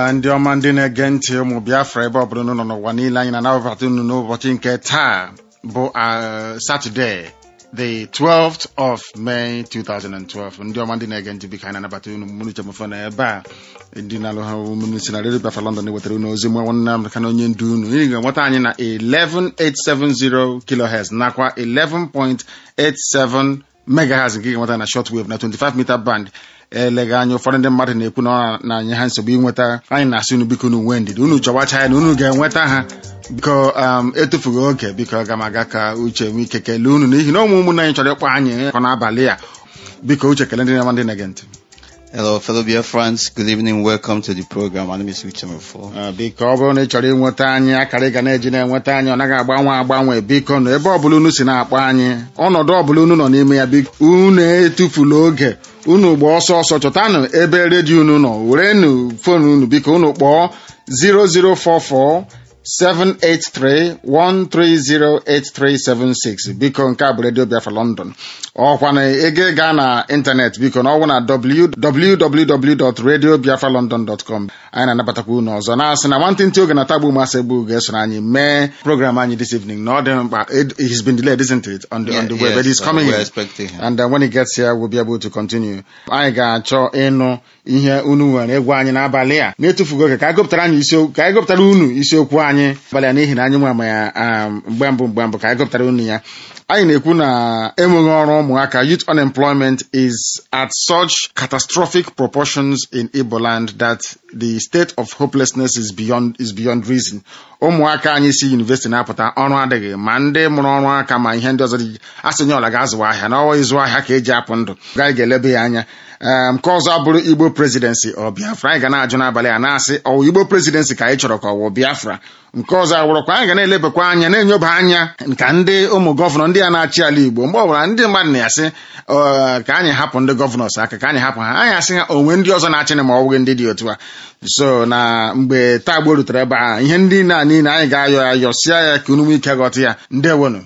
ndị ọma ndị na-ege ntị ụmụ Biafra ebe ọbụla unu nọ n'ụwa niile anyị na-anabata unu n'ụbọchị nke taa bụ Saturday the 12th of May 2012. Ndị ọma ndị na-ege ntị biko anyị na-anabata unu mụrụ chemofo na ebe a ndị na-alụ ha ụmụnne si na Radio Biafra London wetara unu ozi mụ nwanne Amerika na onye ndu unu. Ị ga-enweta anyị na 11870 kHz nakwa 11.87 megahertz nke ga-enweta na shortwave na 25 meter band. Elega anya ụfọdụ ndị mmadụ na-ekwu na anyị ha nsogbu inweta anyị na-asị unu biko unu nwee ndidi unu chọwacha ya na unu ga-enweta ha biko etufughị oge biko aga m aga ka uche nwee ike kelee unu n'ihi na ụmụnne anyị chọrọ ịkpọ anyị kọ n'abalị a biko uche kelee ndị na-ama ndị na-ege ntị. Hello, fellow Biafrans. Good evening. Welcome to the program. My name is Uche Mefo. Biko ọ bụrụ na ị chọrọ inweta anyị akara ị ga na-eji na-enweta anyị ọ naghị agbanwe biko na ebe ọbụla unu si na-akpọ anyị ọnọdụ ọbụla unu nọ n'ime ya biko unu etufula oge unu gba ọsọ chọtanụ ebe redio unu nọ werenụ fonu unu biko unu kpọọ 0044 783-130-8376 biko nke a bụ Radio Biafra London. Ọkwa na ege gaa na ịntanetị biko na ọgwụ na www.radiobiafralondon.com. anyị na-anabatakwa unu ọzọ na-asị na nwantịntị oge na tagbu masị bụ ga-eso anyị mee program anyị this evening na ọ dị mkpa. He's been delayed, isn't it, on the way, but he's coming in and when he gets here we'll be able to continue. Anyị ga-achọ ịnụ ihe unu nwere egwu anyị n'abalị a na-etufugo oge ka anyị gụpụtara unu isiokwu anyị abalị a n'ihi na anyị nwe ama ya mgbe mbụ ka anyị gụpụtara unu ya. Anyị na-ekwu na enweghị ọrụ ụmụaka, youth unemployment is at such catastrophic proportions in Igbo land that the state of hopelessness is beyond reason. Ụmụaka anyị si university na-apụta ọrụ adịghị ma ndị mụrụ ọrụ aka ma ihe ndị ọzọ dị asị nye ọla ga-azụwa ahịa na ọwa ịzụ ahịa ka eji apụ ndụ gaghị ga-elebe ya anya. Nke ọzọ abụrụ Igbo presidency ọ Biafra. Anyị ga na-ajụ n'abalị a na-asị ọwụ Igbo presidency ka anyị chọrọ ka ọwụ Biafra. Nke ọzọ awụrụkwa anyị ga na-elebakwa anya na-enyoba anya nka ndị ụmụ gọvanọ ndị a na-achị ala Igbo mgbe ọbụla ndị mmadụ na-asị ka anyị hapụ ndị gọvanọs aka ka anyị hapụ ha anyị asị ha onwe ndị ọzọ na-achị na ma ọ bụghị ndị dị otu a. So na mgbe taa Igbo rutere ebe a ihe ndị na niile anyị ga-ayọ ayọsịa ya ka unu nwee ike ghọta ya. Ndewonu.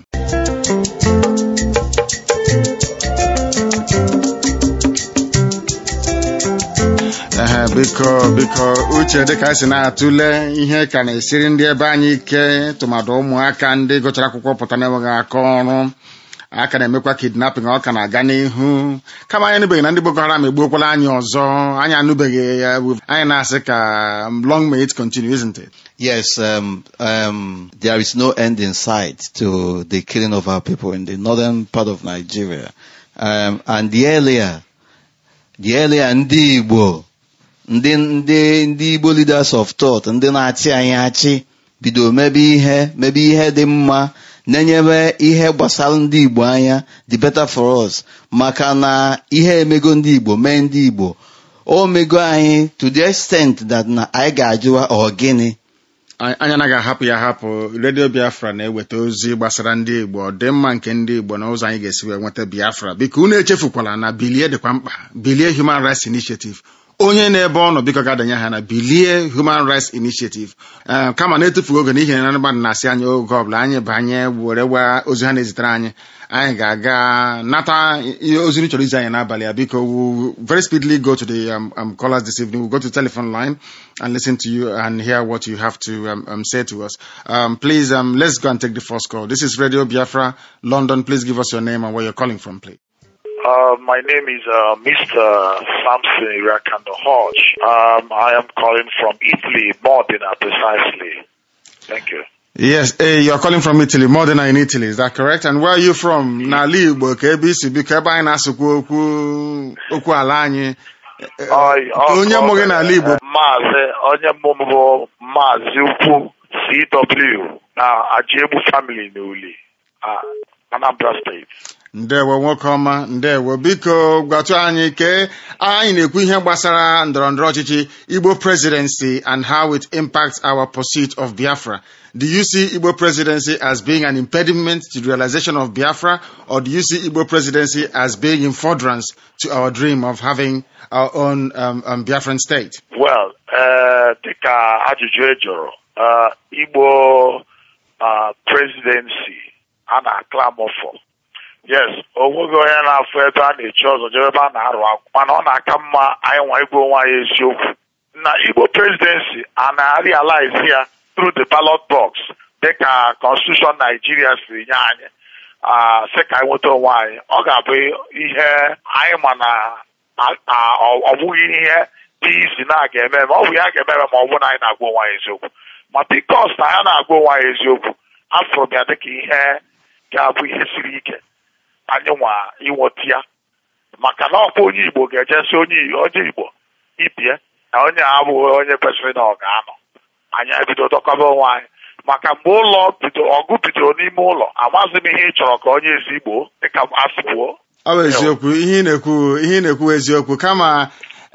Biko uche dịka anyị si na-atụle ihe ka na-esiri ndị ebe anyị ike tụmadụ ụmụaka ndị gụchara akwụkwọ pụta na-enweghị aka ọrụ aka na-emekwa kidnapping ọ ka na-aga n'ihu kama anyị anụbeghị na ndị Boko Haram egbuokwala anyị ọzọ anyị anụbeghị ya anyị na-asị ka long may it continue, isn't it? Yes, there is no end in sight to the killing of our people in the northern part of Nigeria. And the earlier ndị Igbo ndị Igbo leaders of thought ndị na-achị anyị achị bido mebe ihe dị mma na-enyere ihe gbasara ndị Igbo anya the better for us maka na ihe emego ndị Igbo mee ndị Igbo o mego anyị to the extent that na anyị ga-ajụwa gịnị. Anyị anaghị ahapụ ya ahapụ. Radio Biafra na-eweta ozi gbasara ndị Igbo ọdịmma nke ndị Igbo na ụzọ anyị ga-esi wee nweta Biafra. Biko unu echefukwala na bilie dịkwa mkpa. Bilie Human Rights Initiative onye na-ebe ọ nọ biko ga-adanye ha na bilie Human Rights Initiative kama na-etufughị oge n'ihi na mmadụ na-asị anyị oge ọbụla anyị banye were gwa ozi ha na-ezitere anyị ga-aga nata ozi chọrọ izi anyị n'abalị a. Biko we'll very speedily go to the callers this evening. We'll go to the telephone line and listen to you and hear what you have to say to us. Please, let's go and take the first call. This is Radio Biafra London. Please give us your name and where you're calling from, please. My name is Mr. Samson Irakando Hodge. I am calling from Italy, Modena precisely. Thank you. Yes, you're calling from Italy, Modena in Italy, is that correct? And where are you from? N'ala Igbo ka ebe isi biko ebe anyị na-asụkwu okwu ala anyị. Onye mụ gị n'ala Igbo? Onye mụ bụ Maazị Ukwu CW na Ajiegbu family n'Uli, Anambra State. Ndewo nwoke ọma, ndewo. Biko gwatụ anyị ke anyị na-ekwu ihe gbasara ndọrọndọrọ ọchịchị Igbo presidency and how it impacts our pursuit of Biafra. Do you see Igbo presidency as being an impediment to the realization of Biafra, or do you see Igbo presidency as being in furtherance to our dream of having our own Biafran state? Well, dịka ajụjụ ejụrụ, Igbo presidency a na-aklamọ for. Yes, onweghị onye na-afụ ebe a na-echi ọzọ jebe ebe a na-arụ akwụ mana ọ na-aka mma anyị nwa igwe onwe anyị eziokwu na Igbo presidency and realize here through the ballot box dịka constitution Nigeria si nye anyị sị ka anyị nweta onwe anyị ọ ga-abụ ihe anyị ma na ọ bụghị ihe dị isi na-aga eme ma ọ bụ ya ga-ememe ma ọ bụ na anyị na-agwa onwe anyị eziokwu ma bikos na ya na-agwa onwe anyị eziokwu afụrụ m ya dịka ihe ga-abụ ihe siri ike anyị nwa inweta ya maka na ọkwa onye Igbo ga-ejesi onye Igbo ibie na onye abụghị onye kwesịrị na ọ ga-anọ anyị ebido dọkọba onwe anyị maka mgbe ọgụ bidoro n'ime ụlọ amaghịzi m ihe ị chọrọ ka onye ezi Igbo dịka afụo ọ bụ eziokwu ihe ị na-ekwu eziokwu kama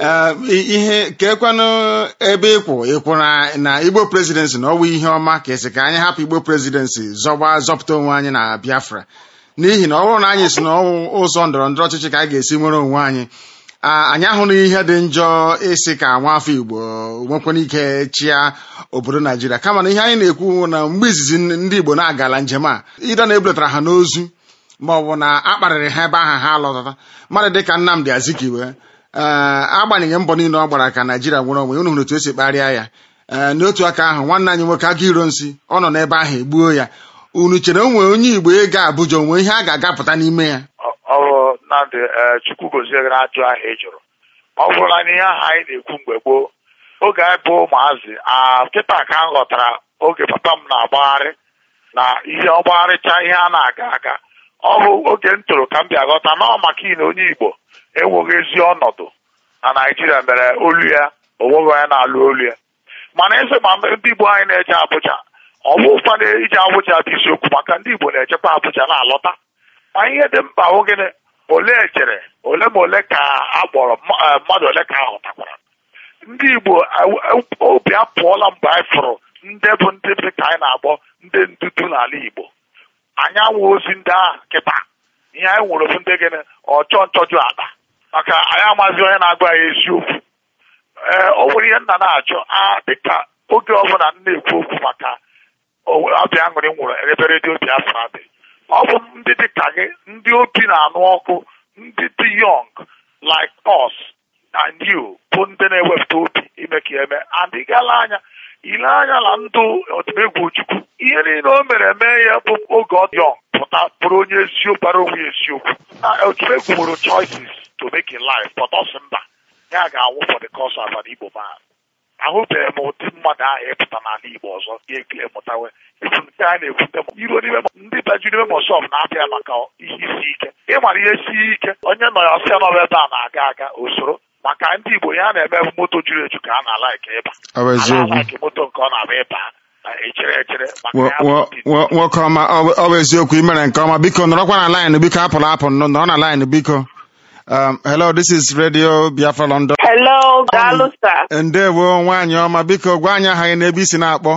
ihe ka ekwenụ ebe ịkwụ na Igbo presidency na ọ bụ ihe ọma ka esi ka anyị hapụ Igbo presidency zọpụta onwe anyị na Biafra n'ihi na ọ bụrụ na anyị si na ụzọ ndọrọ ndọrọ ọchịchị ka anyị ga-esi nwere onwe anyị anyị ahụrụ ihe dị njọ isi ka nwafọ Igbo nwekwana ike chịa obodo Naijiria kama na ihe anyị na-ekwu na mgbe izizi ndị Igbo na-agala njem a ịda na-ebulatara ha n'ozu ma ọ bụ na akparịrị ha ebe ahụ ha lọtata mmadụ dịka Nnamdi Azikiwe agbanyeghị mbọ niile ọ gbara ka Naijiria nwere onwe unu hụrụ otu esi kparịa ya n'otu aka ahụ nwanne anyị nwoke Aguiyi-Ironsi ọ nọ n'ebe ahụ egbuo ya unu chere onwe onye Igbo ịga Abuja onwe ihe a ga-agapụta n'ime ya Nnamdi Chukwu goziere ajụ ahụ ị jụrụ ọ bụrụ na ihe ahụ anyị na-ekwu mgbe gboo oge anyị bụ ụmụazị kịta ka m ghọtara oge papa m na-agbagharị na ihe ọgbagharịcha ihe a na-aga aga ọ bụ oge m toro ka m bịa ghọta na ọ maka na onye Igbo enweghị ezi ọnọdụ na Naijiria mere olu ya onweghị onye na-alụ olu ya mana eze ma ndị Igbo anyị na-eje Abuja ọ bụ ụfọdụ ije Abuja bụ isiokwu maka ndị Igbo na-ejekwa Abuja na-alọta ma ihe dị mkpa ogene ole ejere ole ma ole ka a gbọrọ mmadụ ole ka a hụtakwara ndị Igbo obi apụọla mgbe anyị fụrụ ndị bụ ndị dị ka anyị na-agbọ ndị ndudu n'ala Igbo anyị anwụ ozi ndị ahụ kịta ihe anyị nwere bụ ndị gịnị ọchọ nchọjụ akpa maka anyị amaghịzi onye na-agba ya eziokwu o nwere ihe nna na-achọ dịka oge ọbụla m na-ekwu okwu maka ọbịa aṅụrị nwụrụ ebe redio Biafra dị ọ bụ ndị dịka gị ndị obi na-anụ ọkụ ndị dị young like us and you bụ ndị na-ewepụta obi ime ka eme adị gala anya ile anya na ndụ Odimegwu Ojukwu ihe niile o mere mee ya bụ oge ọ dị young pụta bụrụ onye eziokwu bara onwe ya eziokwu Odimegwu nwere choices to make in life but ọ sị mba ya ga-anwụ for the cause of an Igbo man ahụbeghị m ụdị mmadụ ahụ ịpụta n'ala Igbo ọzọ ga-ekele mụtawe ịbụ nke a na-ekwute iru n'ime ndị baju n'ime mọsọf na-abịa maka ihe isi ike ịmara ihe sie ike onye nọ ya ọsịa nọba ebe a na-aga aga usoro maka ndị Igbo ya na-eme moto juru eju ka a na-alaiki ịba alaiki moto nke ọ na-abịa ịba echere nwoke ọma ọ bụ eziokwu imere nke ọma biko nọrọkwa na laịnụ biko apụ nọrọ na laịnụ biko hello, this is Radio Biafra London. Hello, Daalụ sir. Ndewo nwaanyị ọma biko gwa anyị aha gị n'ebe isi na-akpọ.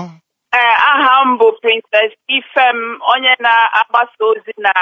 Aha m bụ Princess Ifem onye na-agbasa ozi na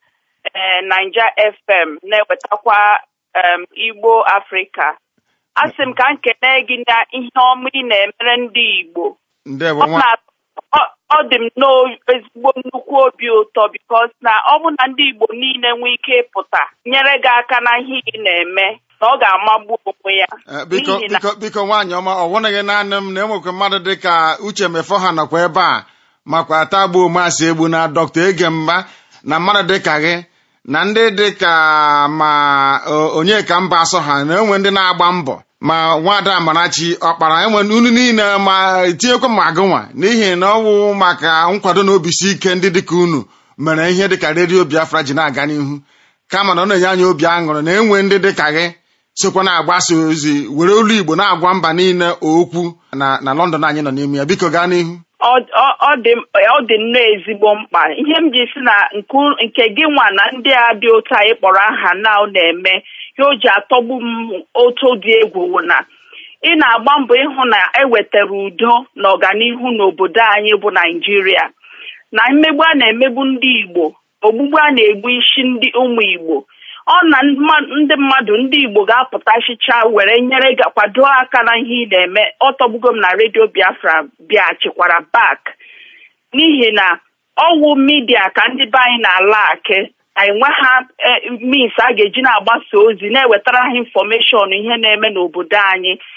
Naija FM na-ewetakwa Igbo Africa. Asị m ka m kene gị na ihe ọma ị na-emere ndị Igbo. Ndewo ọ dị m n'ezigbo nnukwu obi ụtọ bikos na ọ bụ na ndị Igbo niile nwee ike ịpụta nyere gị aka na ihe ị na-eme na ọ ga-amagbu onwe ya. Biko nwaanyị ọma ọ bụghị naanị m na enwekwa mmadụ dịka Uche Mefọha nọkwa ebe a makwa Atagbuo Masị Egbu na Dr. Egemba na mmadụ dịka gị na ndị dịka ma Onyeka Mba Asọha na enwe ndị na-agba mbọ ma Nwada Amarachi Ọkpara enwe unu niile ma tinyekwa ma agụnwa n'ihi na ọ wụ maka nkwado na obisi ike ndị dịka unu mere ihe dịka Radio Biafra ji na-aga n'ihu kama na ọ na-enye anyị obi aṅụrị na enwe ndị dịka gị sokwa na-agbasa ozi were olu Igbo na-agwa mba niile okwu na London anyị nọ n'ime ya biko gaa n'ihu. Ọ dị nnọọ ezigbo mkpa ihe m ji si na nke gị nwa na ndị a dị otu anyị kpọrọ aha na na-eme ya o ji atọgbu m otu dị egwu na ị na-agba mbọ ịhụ na ewetara udo na ọganihu n'obodo anyị bụ Naijiria na mmegbu a na-emegbu ndị Igbo ogbugbu a na-egbu isi ndị ụmụ Igbo ọ na ndị mmadụ ndị Igbo ga-apụtachicha were nyere kwado aka na ihe ị na-eme ọ tọgbugo m na Radio Biafra bịachikwara back n'ihi na ọwụ midia ka ndị be anyị na-ala akị anyị nwe ha means a ga-eji na-agbasa ozi na-ewetara ha infọmeshọn ihe na-eme n'obodo anyị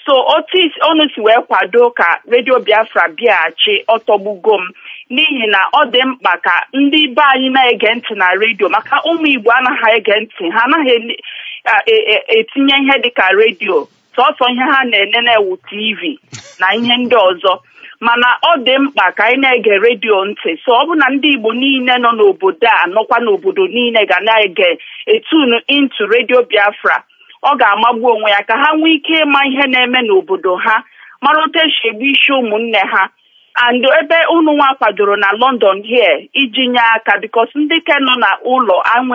so otu ọnụ si wee kwado ka Radio Biafra bịaghachi ọtọgbugo m n'ihi na ọ dị mkpa ka ndị be anyị na-ege ntị na redio maka ụmụ Igbo anaghị ege ntị ha anaghị etinye ihe dịka redio sọsọ ihe ha na-enene ewu TV na ihe ndị ọzọ mana ọ dị mkpa ka anyị na-ege redio ntị so ọ bụ na ndị Igbo niile nọ n'obodo a nọkwa n'obodo niile ga na-ege etunu into Radio Biafra ọ ga-amagbu onwe ya ka ha nwee ike ịma ihe na-eme n'obodo ha mara otu esi egbu isi ụmụnne ha and ebe unu nwa kwadoro na London here iji nye aka because ndị ke nọ na ụlọ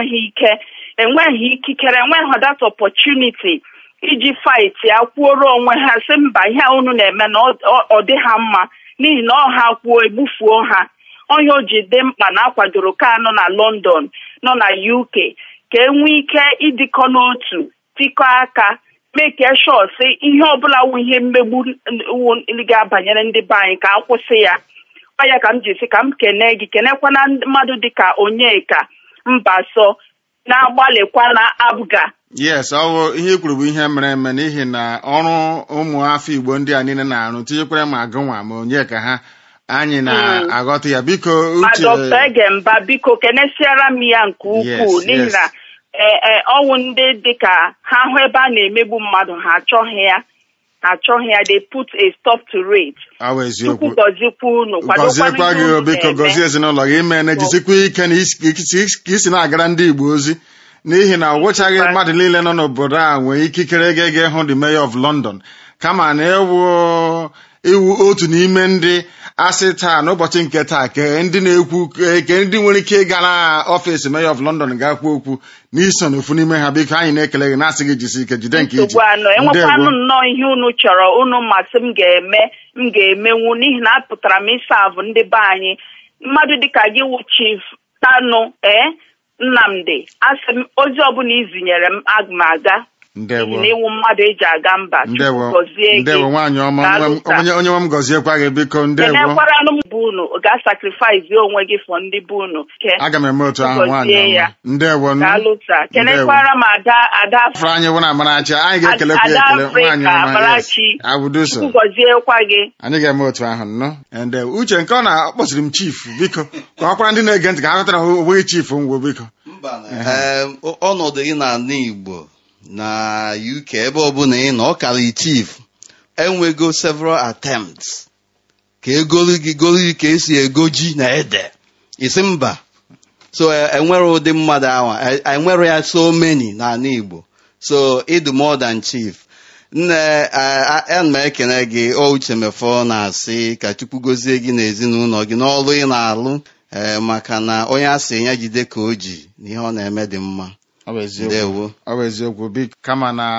enweghị ikikere enweghị that opportunity iji fight ya kwuoro onwe ha sị mba ihe unu na-eme na ọ dị ha mma n'ihi na ọ ha kwuo egbufuo ha onye o ji dị mkpa na akwadoro ka nọ na London nọ na UK ka enwee ike ịdịkọ n'otu tikọ aka make sure si ihe ọbụla wụ ihe mmegbu ga-abanyere ndị be anyị ka akwụsị ya ọ ya ka m ji si ka m kene gị kenekwana mmadụ dịka Onyeka Mbaso na-agbalịkwa na Abga. Yes, ọ ihe kwuru bụ ihe mere eme n'ihi na ọrụ ụmụafọ Igbo ndị a niile na-arụ tinyekwara ma agụnwa ma Onyeka ha anyị na-aghọta ya biko uche Dr. Egemba biko kenesiara m ya nke ukwuu n'ihi na ọnwụ ndị dịka ha hụ ebe a na-emegbu mmadụ ha achọghị ya they put a stop to it. Chukwu gọzikwa unu gọziekwa gị biko gọzie ezinụlọ gị ime na-ejisikwa ike na isi na-agara ndị Igbo ozi n'ihi na ọ gwụchaghị mmadụ niile nọ n'obodo a nwee ikikere ga hụ the Mayor of London kama na iwu otu n'ime ndị asị taa n'ụbọchị nke taa ke ndị na-ekwu ke ndị nwere ike ịga na ọfịs Mayor of London ga-akwu okwu n'iso n'ofu n'ime ha biko anyị na-ekele gị na-asị gị jisi ike jide nke iji enwekwanụ nnọọ ihe unu chọrọ unu masị m ga-emenwu n'ihi na apụtara m ịsavụ ndị be anyị mmadụ dịka gị wụ Chief Tanu Nnamdi asị m ozi ọbụla izinyere m aga m aga n'iwu mmadụ eji aga mba ndewo nwaanyị ọma onye nwe m gọziekwa gị biko ndewo kenekwara m bụ unu ga-sacrifice onwe gị fọ ndị bụ unu aga m eme otu ahụ nwaanyị ọma ndewo kenekwara m ada afọ anyị wụ na Amarachi anyị ga-ekelekwa ekele nwaanyị ọma abụduso gọziekwa gị anyị ga-eme otu ahụ nnọọ uche nke ọ na-akpọsiri m chief biko ka ọ kwara ndị na-ege ntị ka ha ghọtara onweghị chief ngwo biko ọnọdụ gị n'ala Igbo na UK ebe ọbụla ị nọ ọkara chief enwego several attempts ka egolu gị ka esi ego ji na ede isi mba so enwere ụdị mmadụ ahụ enwere ya so many n'ala Igbo so ịdụ more than chief ana m ekene gị Uche Mefo na-asị ka Chukwu gozie gị na ezinụlọ gị n'ọrụ ị na-alụ maka na onye asị ya jide ka o ji na ihe ọ na-eme dị mma ọ bụ eziokwu biko kama na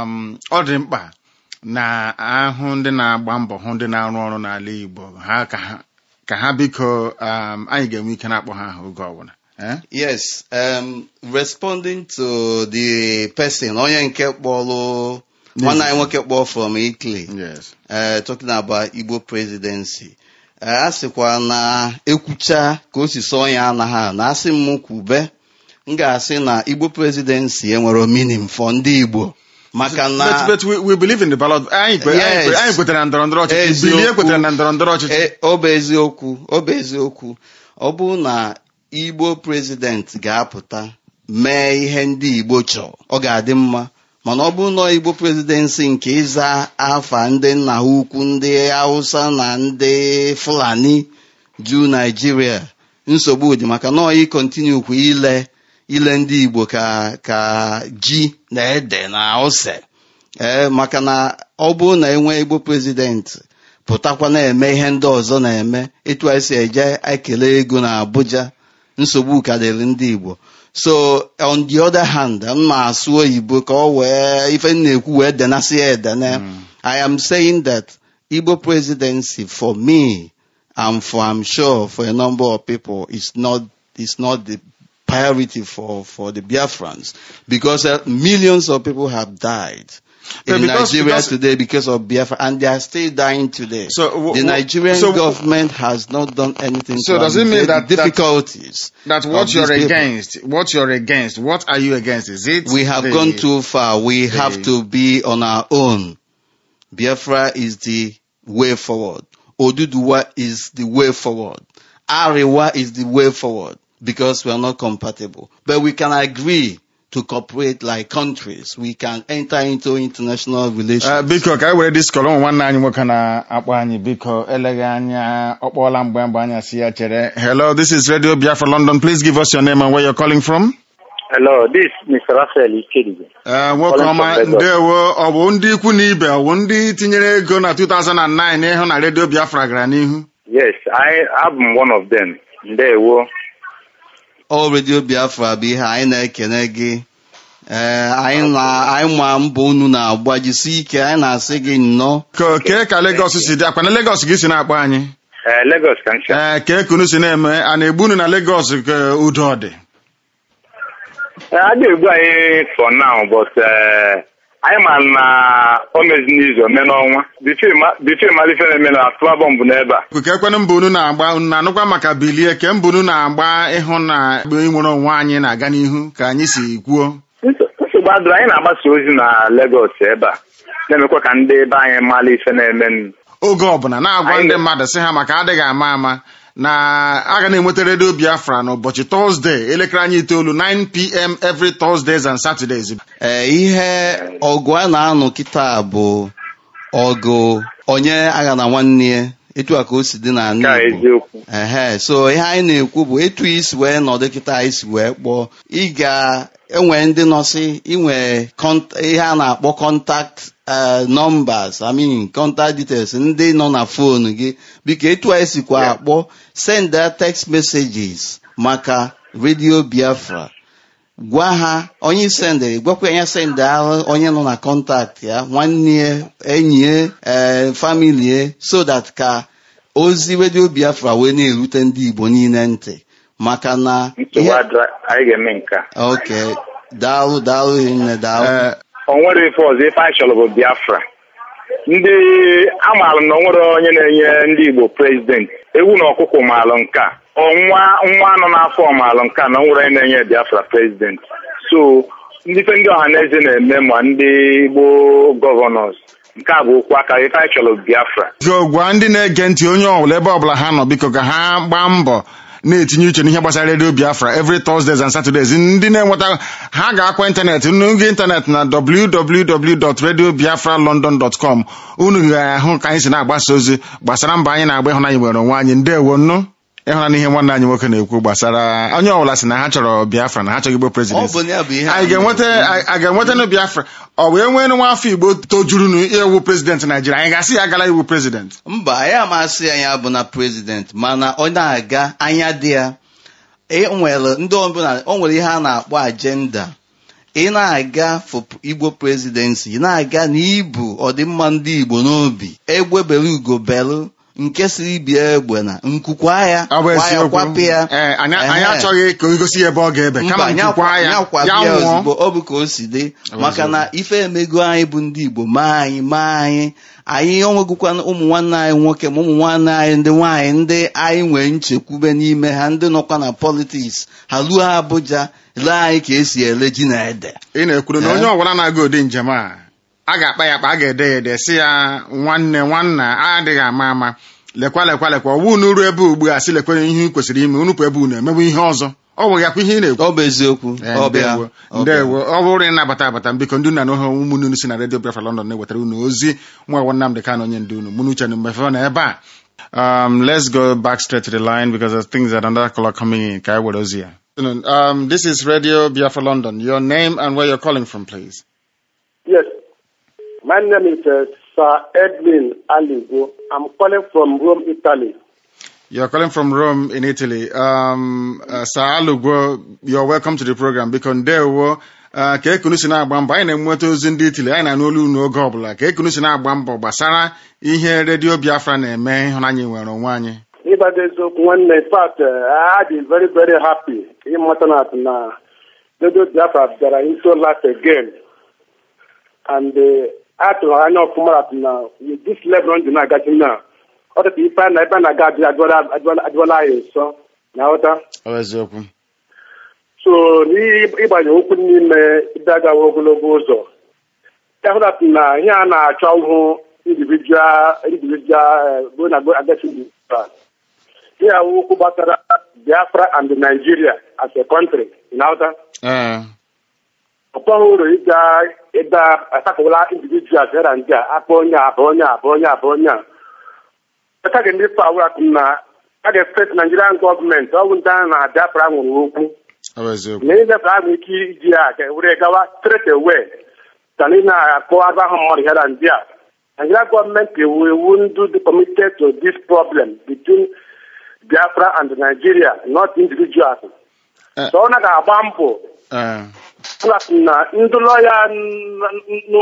ọ dị mkpa na ahụ ndị na-agba mbọ hụ ndị na-arụ ọrụ n'ala Igbo ha ka ha biko anyị ga-enwe ike na-akpọ ha ahụ oge ọbụla yes responding to the person onye nke kpọrọ nwanne anyị nwoke kpọrọ from Italy talking about Igbo presidency a sịkwa na ekwucha ka o si sọ ya anaghị na asị m kwube m ga-asị na Igbo presidency enwere meaning for ndị Igbo maka na but we believe in the ballot anyị kwetara na ndọrọndọrọ ọchịchị bilie kwetara na ndọrọndọrọ ọchịchị ọ bụ eziokwu ọ bụ na Igbo president ga-apụta mee ihe ndị Igbo chọrọ ọ ga-adị mma mana ọ bụ na Igbo presidency nke ịza afa ndị nna ha ukwu ndị Hausa na ndị Fulani ju Nigeria nsogbu dị maka na ọyị continue kwa ile ndị Igbo ka ji na ede na ose maka na ọ bụ na enwe Igbo president pụtakwa na-eme ihe ndị ọzọ na-eme etu anyị si eje ekele ego na Abuja nsogbu ka dịrị ndị Igbo so on the other hand m na-asụ oyibo ka ọ wee ife na-ekwu wee denasị ya edene I am saying that Igbo presidency for me and I'm sure for a number of people is not the priority for the Biafrans because millions of people have died in Nigeria today because of Biafra and they are still dying today. So the Nigerian government has not done anything to does it mean that difficulties that what you're against, what are you against? Is it we have gone too far? We have to be on our own. Biafra is the way forward. Oduduwa is the way forward. Arewa is the way forward, because we are not compatible. But we can agree to cooperate like countries. We can enter into international relations. Biko ka were this kolon nwanne anyị nwoke na-akpọ anyị biko eleghị anya ọkpọọla mgbe anya si ya chere. Hello, this is Radio Biafra London. Please give us your name and where you're calling from. Hello, this is Mr. Raphael Ikedibe. Nwoke ndewo, ọ bụ ndị ikwu na ibe, ọ bụ ndị tinyere ego na 2009 ịhụ na Radio Biafra gara n'ihu? Yes, I'm one of them. Ndewo. Radio Biafra bụ ihe anyị na-ekene gị. Anyị ma mbọ unu na-agbajisi ike, anyị na-asị gị nnọọ. Ka Lagos si dị, akwa na Lagos gị si na-akpọ anyị? Lagos ka ncha. Ka unu si na-eme, a na-egbu unu na Lagos ka udo dị? A ga-egbu anyị for now, but anyị ma na o mezinizo ome n'ọnwa. Bifee malife na-eme na atụba bọmbụ n'ebe a. Ka ekwene mbụ unu na-agba, unu na-anụkwa maka bilie, ke mbụ unu na-agba ịhụ na inwere onwe anyị na-aga n'ihu ka anyị si kwuo? Nsogbu adịrị, anyị na-agbasa ozi na Lagos ebe a, na-emekwa ka ndị ebe anyị mara ife na-eme. Oge ọbụla na-agwa ndị mmadụ sị ha maka adịghị ama ama na aga na-enweta Radio Biafra n'ụbọchị Thursday elekere anyị 9 p.m. every Thursdays and Saturdays. Ihe ọgụ a na-anụ kịta bụ ọgụ onye agha na nwanne, etu a ka o si dị na Igbo. So ihe anyị na-ekwu bụ etu isi wee nọdụ kịta anyị si wee kpọọ, ị ga-enwe ndị nọsị inwe ihe a na-akpọ contact numbers, contact details ndị nọ na fonu gị, biko etu anyị sikwa akpọ, send text messages maka Radio Biafra. Gwa ha onye sendere, gwakwa ya send onye nọ na contact ya, nwanne, enyi, family, so that ka ozi Radio Biafra wee na-erute ndị Igbo niile ntị. Maka na anyị ga-eme nke a. Okay, daalụ hinne, daalụ. O nwere ife ọzọ, ife anyị chọrọ bụ Biafra. Ndị amaala na o nwere onye na-enye ndị Igbo president, ewu na ọkụkọ maalụ nke a. Nwa nọ n'afọ maalụ nke a na o nwere onye na-enye Biafra president. So ndị ọha na eze na-eme ma ndị Igbo gọvanọs, nke a bụ okwu aka, ife anyị chọrọ Biafra. Gwa ndị na-ege ntị onye ọbụla ebe ọbụla ha nọ, biko ka ha gbaa mbọ na-etinye uche n'ihe gbasara Radio Biafra every Thursdays and Saturdays. Ndị na-enweta ha ga-akwa ịntanetị, n'oge ịntanetị na www.radiobiafralondon.com. unu ga-ahụ ka anyị si na-agbasa ozi gbasara mba anyị na-agba ịhụ na anyị nwere onwe anyị. Ndewo nnụ ịhụna n'ihe nwanne anyị nwoke na-ekwu gbasara onye ọbụla si na ha chọrọ Biafra, na ha chọghị Igbo president. Anyị ga-enweta na Biafra ọ bụ enwere nwa afọ Igbo tojuru iwu president Nigeria, anyị ga-asị ya agala iwu president? Mba, anyị amasị anyị abụ na president, mana ọ na-aga anya dị ya. Enwere ndị ọbụla, o nwere ihe a na-akpọ agenda. Ị na-aga for Igbo presidency, ị na-aga n'ibu ọdịmma ndị Igbo n'obi, egbe belu ugo belu, nke siri bịa egbe na nkwukwa ya kwapụ ya. Anyị achọghị ka o gosi ebe ọ ga-ebe, kama nkwukwa ya ozugbo, ọ bụ ka o si dị. Maka na ife emego anyị bụ ndị Igbo ma anyị onwegụkwa ụmụ nwanne anyị nwoke ma ụmụ nwanne anyị ndị nwaanyị ndị anyị nwee nchekwube n'ime ha, ndị nọkwa na politiks, ha ruo Abuja lee anyị ka esi ele ji na ede. Ị na-ekwuru na onye ọbụla na-aga ụdị njem a ga-akpa ya akpa, a ga-ede ya ede, si ya nwanna adịghị ama lekwa ọwụ n'uru ebe ugbu a, si lekwere ihe ị kwesịrị ime, unu pụ ebe unu emewe ihe ọzọ. Ọ bụ yakwa ihe ị na-ekwu. Ọ bụ eziokwu. Ndewo. Ọ bụrụ ị na-abata biko ndị na-anụ ha ụmụnne unu si na Radio Biafra London na-ewetara unu ozi. Nwa Nnamdi Kanu onye ndu unu, mụ uche na mmefe na ebe a. Let's go back straight to the line because there's things that another caller coming in. Ka were ozi ya. This is Radio Biafra London. Your name and where you're calling from, please. Yes. My name is Sir Edwin Aligo. I'm calling from Rome, Italy. You're calling from Rome in Italy. Sir Aligo, you're welcome to the program. Because ndewo, ka ekunu si na-agba mbọ, anyị na-enweta ozi ndị Italy, anyị na-anụ olu n'oge ọbụla. Ka ekunu si na-agba mbọ gbasara ihe Radio Biafra na-eme ịhụnanya nwere onwe anyị. Ịgbado eziokwu nwanne, in fact, I am very, very happy ịmata na Radio Biafra bịara into life again. And atụrụ anya ọfụma na with this level ndị na-agachi na ọ dịka ife na ebe na-aga adịwala anyị nso na ụta. Eziokwu. So n'ịgbanye okwu n'ime ịdaga ogologo ụzọ, ya hụrụ na ihe a na-achọ hụ individual going against individual. Here, Ukubatara, Biafra, and Nigeria as a country in outer. Upon who is the individual here and there, Abonya. But I can live power I expect Nigerian government, I will down at Biafra. Neither Famiki, straight away. Talina, Coava, Homor, here and there. Nigerian government won't do the committed to this problem between Biafra and Nigeria, not individuals. So, Naga Bambo. Into lawyer, no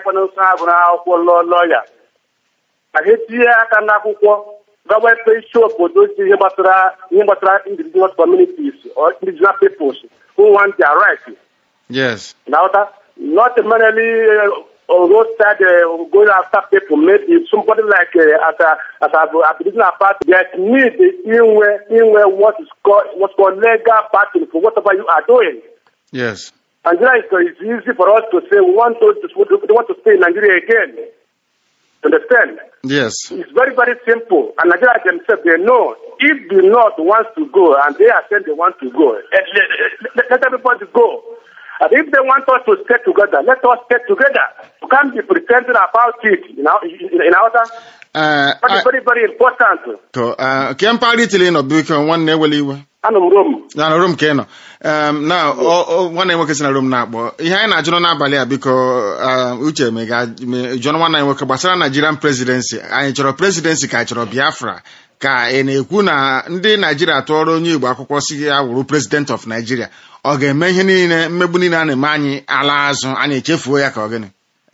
Munai lawyer. I hate here, Kanakuko. Government show for those Yamatra individual communities or individual peoples who want their rights. Yes. Now, not merely roadside going after people, maybe somebody like as a business part that need in where what's called legal battle for whatever you are doing. Yes. And it's easy for us to say we want to stay in Nigeria again. Understand? Yes. It's very, very simple. And Nigeria themselves, they know if the North wants to go and they are saying they want to go, let everybody go. And if they want us to stay together, let us stay together. You can't be pretending about it, in order. That's very, very important. Can party till in a book on one never leave? Room. Room can. Now, one name works in a room now, but he had a general ballet because Uche Mega, John one I work about Nigerian presidency. I enjoy a presidency culture of Biafra. Ka Enekuna, Ndi Nigeria Toro New Bakosia, president of Nigeria. Oge mehini ne mebuni na ne manyi alazo ani chefu ya ka ogene.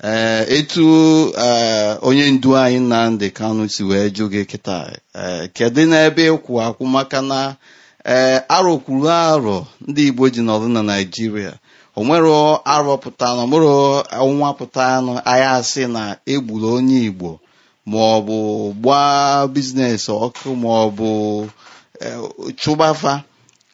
Etu onye ndu anyị Nnamdi Kanu si wee joge kita. Kedu na ebe okwu akwu maka na aro kwuru aro ndị Igbo ji nọdụ na Nigeria. Onwero aro pụta na onwero ọnwa pụta na aya asị na egburu onye Igbo ma ọ bụ gba business ọkụ ma ọ bụ chụbafa.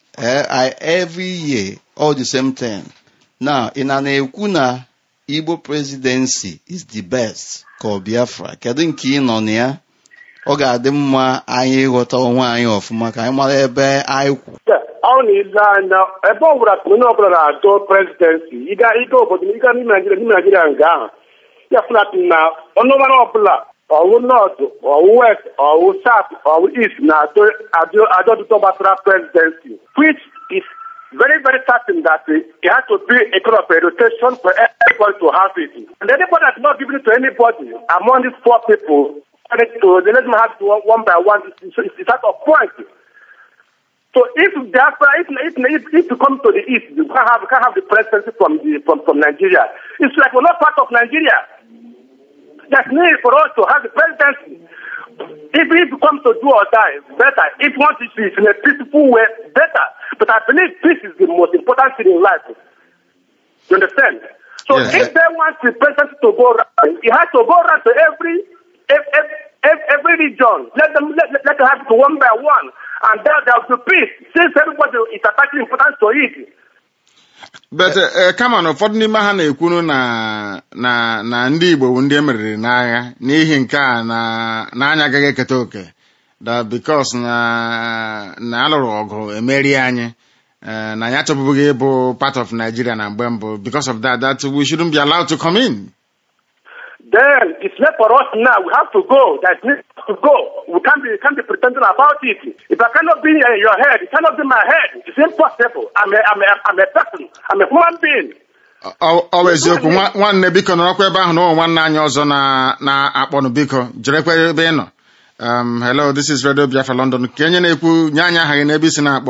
Every year, all the same thing. Now, in an Ekuna, Igbo presidency is the best. Called Biafra. Kedin ki nọ na ya. Oga dị mma anyị ghọta onwe anyị ọfụma ka anyị mara ebe anyị kwụ. Ọ na-ile anya ebe ọ bụla onye ọbụla na-achọ presidency. Ịga obodo ịga n'ime Nigeria nga ahụ. Ya fụlatụ na ọnụmara ọbụla ọwụ North, ọwụ West, ọwụ South, ọwụ East na-adọ gbasara presidency, which is very, very certain that it has to be a kind of a rotation for everybody to have it. And anybody that's not giving it to anybody among these four people, they let them have it one by one. It's out of point. So if Biafra, if you come to the East, you can't have the presidency from Nigeria. It's like we're not part of Nigeria. There's need for us to have the presidency. If it comes to do or die, better. If one is in a peaceful way, better. But I believe peace is the most important thing in life. You understand? So if they want the president to go around, he has to go around to every region. Let them have it one by one. And there will be peace. Since everybody is attaching importance to it. But come on, ụfọdụ n'ime ha na-ekwuru na ndị Igbo ndị emeriri n'agha n'ihi nke a na anya agaghị eketa oke that because na alụrụ ọgụ emeri anyị na anyị achọbụghị ịbụ part of Nigeria na mgbe mbụ because of that we shouldn't be allowed to come in. Then it's left for us now. We have to go. That needs to go. We can't be pretending about it. If I cannot be in your head, it cannot be my head. It's impossible. I'm a person. I'm a human being. Always eziokwu nwanne biko nọrọkwa ebe ahụ na nwanne anyị ọzọ na akpọnụ biko jirekwa ebe ị nọ. Hello, this is Radio Biafra London. Ka enye na-ekwu nye anyị aha gị n'ebe isi na-akpọ.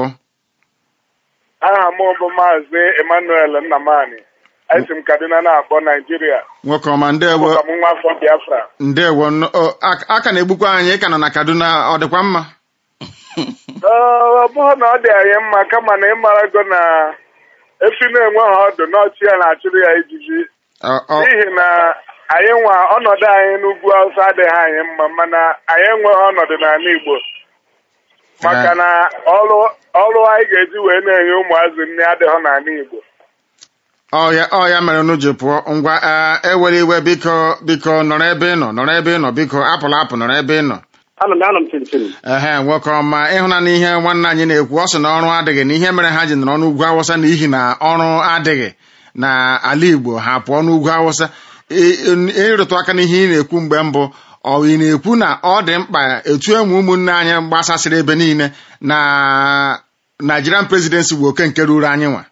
Aha m bụ Maazị Emmanuel Nnamani. Esi m Kaduna na-akpọ Nigeria. Nwoke ọma ndewo. Nwoke m nwa afọ Biafra. Ndewo. Aka na-egbukwa anyị ịka nọ na Kaduna ọ dịkwa mma? Ọ bụghị na ọ dị anyị mma kama na ịmarago na efi na-enwe ha ọdụ n'ọchị ya na-achụrụ ya ijiji. N'ihi na anyị nwa ọnọdụ anyị n'ugwu Awụsa adịghị anyị mma mana anyị enweghị ọnọdụ n'ala Igbo. Maka na ọrụ anyị ga-eji wee na-enye ụmụazị nri adịghị n'ala Igbo. ya mere unu ji pụọ ngwa ewere iwe biko nọrọ ebe ị nọ biko apụ nọrọ ebe ị nọ. Anọ m chiri. Nwoke ọma ịhụnanya ihe nwanne anyị na-ekwu ọ sị na ọrụ adịghị na ihe mere ha ji nọrọ n'ugwu Awụsa n'ihi na ọrụ adịghị na ala Igbo ha pụọ n'ugwu Awụsa. Ịrụtụ aka n'ihe ị na-ekwu mgbe mbụ ị na-ekwu na ọ dị mkpa etu ụmụnne anyị gbasasịrị ebe niile na Nigerian presidency bụ oke nke ruru anyị nwa.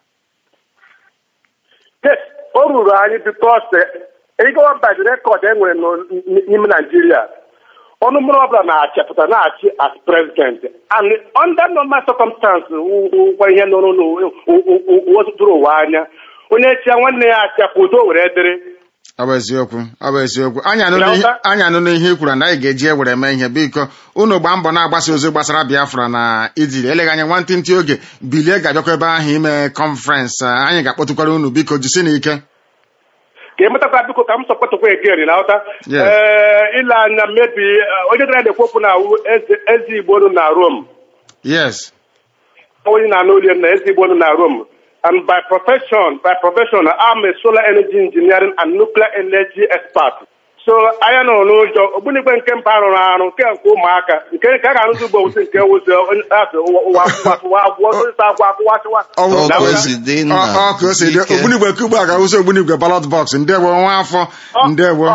O ruru anyị because ịgawa by the record e nwere n'ime Nigeria ọnụ mụrụ ọbụla na-achịpụta na-achị as president and under normal circumstances ụkwa ihe nọ n'ụzụtụrụ ụwa anya onye chia nwanne ya achịapụ udo were dịrị. Ọ bụ eziokwu anyị anụ n'ihe i kwuru na anyị ga-eji ewere mee ihe biko unu gbaa mbọ na-agbasa ozi gbasara Biafra na idili eleghị anya nwantịntị oge bilie ga-abịakwa ebe ahụ ime kọnferensị anyị ga-akpọtụkwara unu biko jisi n'ike ka emetakwa biko ka m sọpọtụkwa egeri na ụta ile anya mebi onye dara na-ekwopụ na eze Igbo nọ na Rome. Yes, onye na-anụ olie na eze Igbo nọ na Rome. And by profession, I'm a solar energy engineering and nuclear energy expert. So I know n'ụjọ ogbunigwe nke mba arụrụ arụ nke ụmụaka nke a ga-arụzi ugbo wusi nke wuzi ogbunigwe nke ugbo a ga-awụzi ogbunigwe ballot box. Ndewo nwa afọ ndewo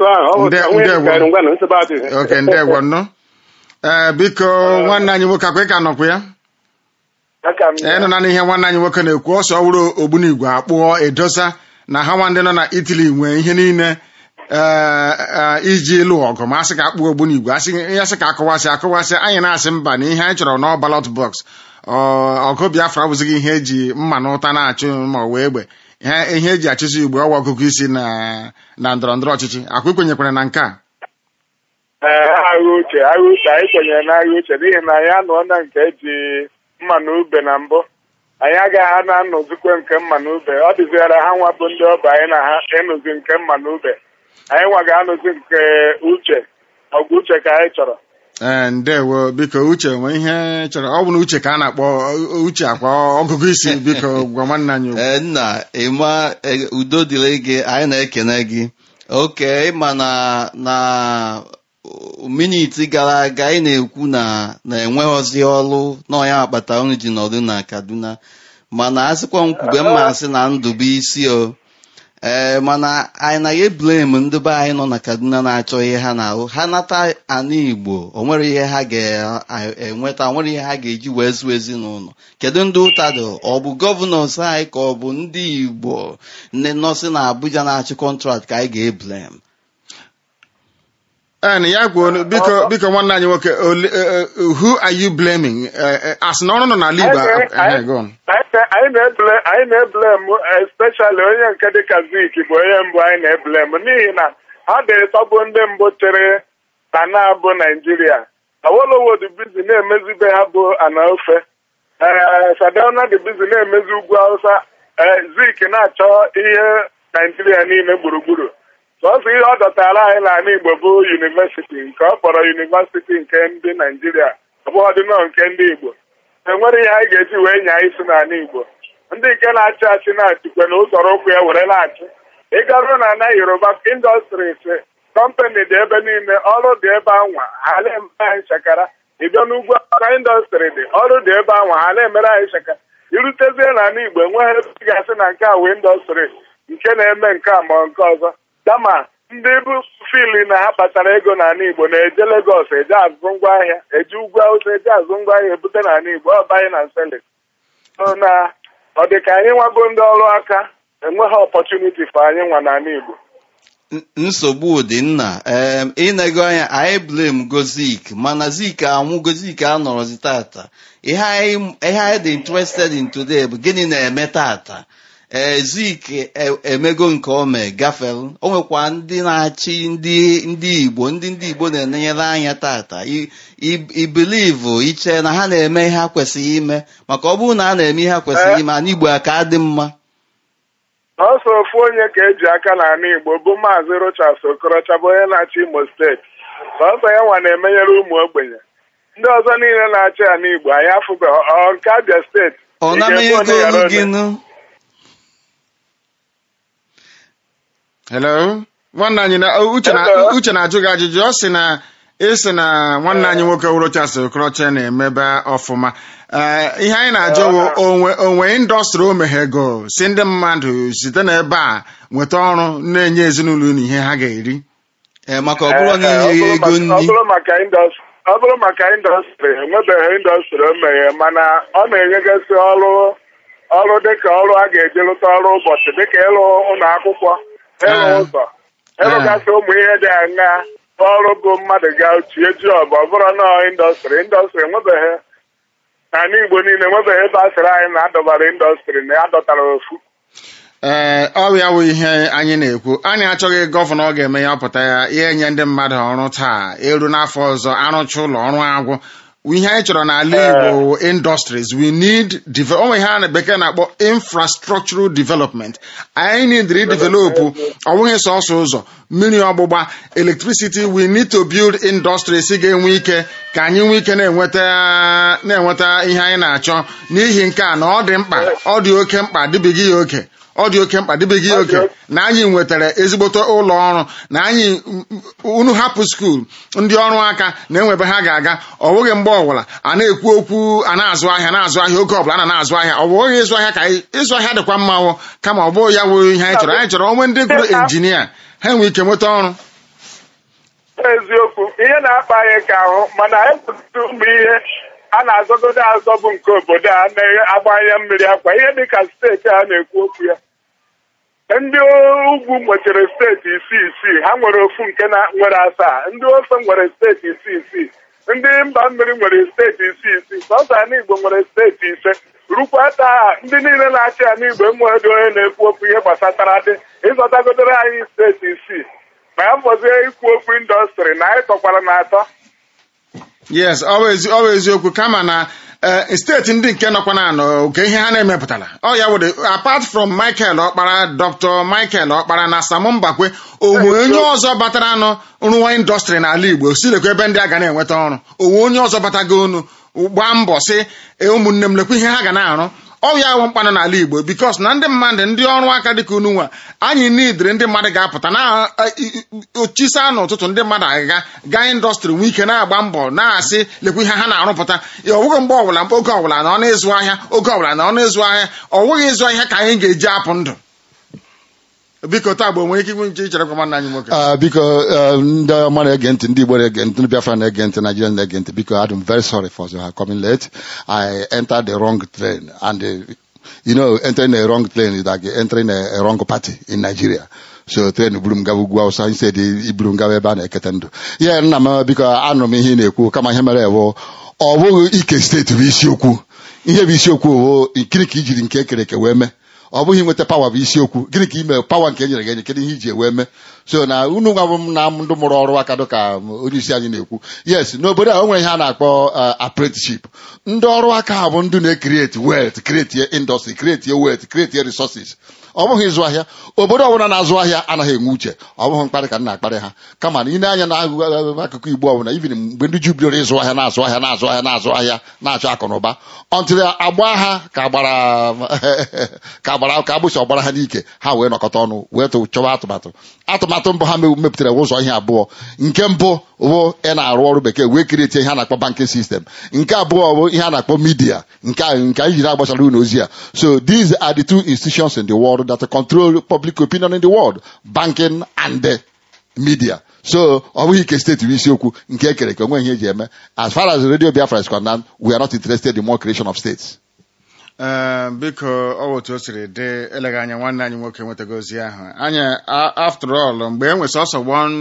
ndewo nnụ. Biko nwanne anyị nwoke akwa ị ka nọkwa ya nọ na ihe nwanne anyị nwoke na-ekwu ọsọ wụrụ ogbunigwe akpụọ edosa na ha nwa ndị nọ na Italy nwee ihe niile iji lụ ọgụ ma asị ka akpụọ ogbunigwe ya sị ka akọwasị anyị na-asị mba na ihe anyị chọrọ na ballot box ọgụ Biafra abụzighị ihe eji mma na ụta na-achụ ma ọ wee egbe ihe eji achụzi Igbo ọwa ọgụgụ isi na ndọrọ ndọrọ ọchịchị akwa ikwenyekwara na nke a agha uche anyị kwenyere na agha uche n'ihi na ya nọ na nke eji mma na ube na mbụ anyị agaghị na-anọzikwe nke mma na ube ọ dịziara ha nwa bụ ndị ọba anyị na ha ịnụzi nke mma na ube anyị nwa ga-anụzi nke uche ọgụ uche ka anyị chọrọ. Ndewo biko uche nwe ihe chọrọ ọ bụ na uche ka a na-akpọ uche akwa ọgụgụ isi biko gwa nwanne anyị nna ịma udo dịrị gị anyị na-ekene gị oke ịma na miniti gara aga anyị na-ekwu na-enweghịzi ọrụ n'ọnya akpata unu ji nọdụ na Kaduna mana asịkwa nkwube mma asị na Ndubuisi mana anyị na blame ndị be anyị nọ na Kaduna na-achọ ihe ha na-ahụ ha nata ana Igbo o nwere ihe ha ga-enweta o nwere ihe ha ga-eji wee zụọ ezinụlọ. Kedu ndị ụta dị ọ bụ gọvanọs anyị ka ọ bụ ndị Igbo nne nọsị na Abuja na-achị kọntrakt ka anyị ga-eblame? Ya kwuo biko nwanne anyị nwoke who are you blaming as na ọrụ nọ n'ala Igbo anyị na-eblem especially onye nke dịka Zik bụ onye mbụ anyị na-eblem n'ihi na ha dịrịtọbụ ndị mbụ chere na na-abụ Naijiria Awolowo dị bizi na-emezibe ha bụ ana ofe Sardauna dị bizi na-emezi ugwu Hausa Zik na-achọ ihe Naijiria niile gburugburu sọsọ ihe ọ dọtara anyị n'ala Igbo bụ yunivesiti nke ọ kpọrọ yunivesiti nke ndị Naijiria ọbụghọdịnọ nke ndị Igbo enwere ihe anyị ga-eji wee nyaa isi n'ala Igbo ndị nke na-achị achị na-achịkwe na ụzọrọ ụkwụ ya were na-achị ịgarụ na ana Yoruba indọstris kọmpani dị ebe niile ọrụ dị ebe anwa ha na-emere anyị nchekara ịbịa n'ugwu aka indọstrị dị ọrụ dị ebe anwa ha na-emere anyị nchekara irutezie n'ala Igbo enweghị ebe ị ga-asị na nke a wee indọstrị nke na-eme nke a ma nke ọzọ kama ndị bụ fili na ha kpatara ego n'ala Igbo na-eje Legọs eje azụ ngwaahịa eje ugwu Awụsa eje azụ ngwaahịa ebute n'ala Igbo ọbanye na nsele na ọ dị ka anyị nwabụ ndị ọrụ aka enweghị ọpọchuniti fa anyị nwa n'ala Igbo. Nsogbu dị nna ịnego anya anyị blame Zik mana Zik anwụgo Zik anọrọzi tata ihe anyị dị interested in today bụ gịnị na-eme tata Zik emego nke ome gafere o nwekwa ndị na-achị ndị Igbo ndị Igbo na-enyere anya tata ibelivu iche na ha na-eme ihe ha kwesịrị ime maka ọ bụrụ na a na-eme ihe ha kwesịrị ime ana Igbo aka dị mma. Ọsọ ofu onye ka eji aka n'ala Igbo bụ Maazị Rochas Okorocha bụ onye na-achị Imo steeti ọsọ ya nwa na-emenyere ụmụ ogbenye ndị ọzọ niile na-achị ala Igbo anyị afụbe nke Abia steeti ọ na-eme ego gịnụ Hello? Nwanne anyị na Uche na-ajụ gị ajụjụ. Ọ sị na ịsị na nwanne anyị nwoke Rochas Okorocha na-emebe ọfụma. Ihe anyị na-ajụ onwe indọstrị o meghego si ndị mmadụ site n'ebe a nweta ọrụ na-enye ezinụlọ unu ihe ha ga-eri. Maka ọ bụrụ na ihe ego nri. Ọ bụrụ maka indọstrị, enwebeghị indọstrị o meghe, mana ọ na-enyegasị ọrụ dịka ọrụ a ga-eji lụta ọrụ ụbọchị dịka ịlụ ụlọ akwụkwọ, ịlụ ụzọ, ịlụgasị ụmụ ihe dị anya ọrụ bụ mmadụ ga-ochie ji ọbụ. Ọ bụrụ na indọstrị enwebeghị n'ala Igbo niile, enwebeghị ebe a sịrị anyị na-adọbara indọstrị na ya dọtara ofu. Ọ ya wụ ihe anyị na-ekwu. Anyị achọghị gọvanọ ọ ga-eme ya pụta ya enye ndị mmadụ ọrụ taa, eru n'afọ ọzọ arụcha ụlọ ọrụ agwụ. Ihe anyị chọrọ n'ala Igbo industries, we need onwe ha na bekee na-akpọ infrastructural development. Anyị need redevelop ọwụghị sọsọ ụzọ, mmiri ọgbụgba, electricity. We need to build industries ga-enwe ike ka anyị nwee ike na-enweta ihe anyị na-achọ. N'ihi nke a na ọ dị mkpa, ọ dị oke mkpa, dịbeghị ya oke. Ọ dị oke mkpa dịbeghị oke na anyị nwetara ezigbote ụlọ ọrụ, na anyị unu hapụ skuul ndị ọrụ aka na-enwebe ha ga-aga. Ọ bụghị mgbe ọbụla a na-ekwu okwu a na-azụ ahịa oge ọbụla a na-azụ ahịa. Ọ bụghị ịzụ ahịa ka ịzụ ahịa dịkwa mma kama ọ bụghị ya bụ ihe anyị chọrọ. Anyị chọrọ onwe ndị gụrụ injinia ha nwee ike nweta ọrụ. Eziokwu, ihe na-akpa anyị ka ahụ, mana ekwutu ụmụ ihe a na-azọgodo azọ bụ nke obodo a na-agbanye mmiri akwa. Ihe dịka steeti a na-ekwu okwu ya, ndị ugwu nwechara steeti isii, ha nwere ofu nke nwere 7, ndị ofe nwere steeti isii, ndị mba mmiri nwere steeti isii, sọsọ ala Igbo nwere steeti 5. Rukwa taa ndị niile na-achị ala Igbo enweghị onye na-ekwu okwu ihe gbasatara dị ịzọtagodoro anyị steeti 6. Ma ya mbọzie ikwu okwu indọstrị na anyị tọkwara na-atọ. Yes, ọ bụ eziokwu, kama na steeti ndị nke nọkwa na anọ nke ihe ha na-emepụtara. Ọ ya wụrụ apart from Michael Okpara, Dr. Michael Okpara na Sam Mbakwe, onwe onye ọzọ batara anụ rụwa indọstrị n'ala Igbo silekwa ebe ndị a ga na-enweta ọrụ. Onwe onye ọzọ batago unu gbaa mbọ sị ụmụnne m lekwa ihe ha ga na-arụ. Ọ ya wụ mkpanụ n'ala Igbo because na ndị mmadụ ndị ọrụ aka dịka unu nwa anyị nidiri ndị mmadụ ga-apụta na ochisa n'ụtụtụ ndị mmadụ gaa indọstrị nwee ike na-agba mbọ na-asị lekwa ihe ha na-arụpụta. Ọ bụghị mgbe ọbụla oge ọbụla na ọ na-ịzụ ahịa ọ bụghị ịzụ ahịa ka anyị ga-eji apụ ndụ. Biko taa bụ onwe ike igwe nche ichere kwa nwanne anyị nwoke. Biko ndị ọma na-ege ntị, ndị Igbo na-ege ntị, ndị Biafra na-ege ntị, Nigerian na-ege ntị, biko I'm very sorry for coming late. I entered the wrong train, and entering a wrong train is like entering a wrong party in Nigeria. So train buru m gawa ugwu Awụsa, instead iburu m gawa ebe a na-ekete ndụ. Ihe nna m biko anụrụ m ihe ị na-ekwu, kama ihe mere ewu ọ bụghị ike steeti bụ isiokwu. Ihe bụ isiokwu bụ ikiri ka ijiri nke ekere eke wee mee. Ọ bụghị nweta pawa bụ isiokwu. Gịnị ka ime pawa nke enyere gị enye, kedu ihe iji wee mee? So na unu nwa m na ndụ mụrụ ọrụ aka dịka onye isi anyị na-ekwu. Yes, n'obodo a o nwere ihe a na-akpọ apprenticeship. Ndị ọrụ aka ha bụ ndị na-create wealth, create industry, create wealth, create resources. Ọ bụghị ịzụ ahịa. Obodo ọbụla na-azụ ahịa anaghị enwe uche. Ọ bụghị mkparị ka m na-akparị ha. Kama na ị na-anya na akụkụ Igbo ọbụla, even mgbe ndị Juu bidoro ịzụ ahịa na-azụ ahịa na-achọ akụ na ụba, until agba ha ka agbụsị ọgbara ha n'ike, ha wee nọkọta ọnụ wee chọwa atụmatụ mbụ ha mepụtara ụzọ ihe abụọ. Nke mbụ bụ ị na-arụ ọrụ bekee wee kirietie ihe a na-akpọ banking system. Nke abụọ bụ ihe a na-akpọ media, nke anyị jiri agbasara unu ozi a. So these are the two institutions in the world that control public opinion in the world, banking and the media. So ọ bụghị ike steeti bụ isiokwu nke ekere ka onwe ihe eji eme. As far as Radio Biafra is concerned, we are not interested in more creation of states. Biko ọ otu o siri dị eleghị anya nwanne anyị nwoke nwetago ozi ahụ. Anyị after all mgbe enwe sọsọ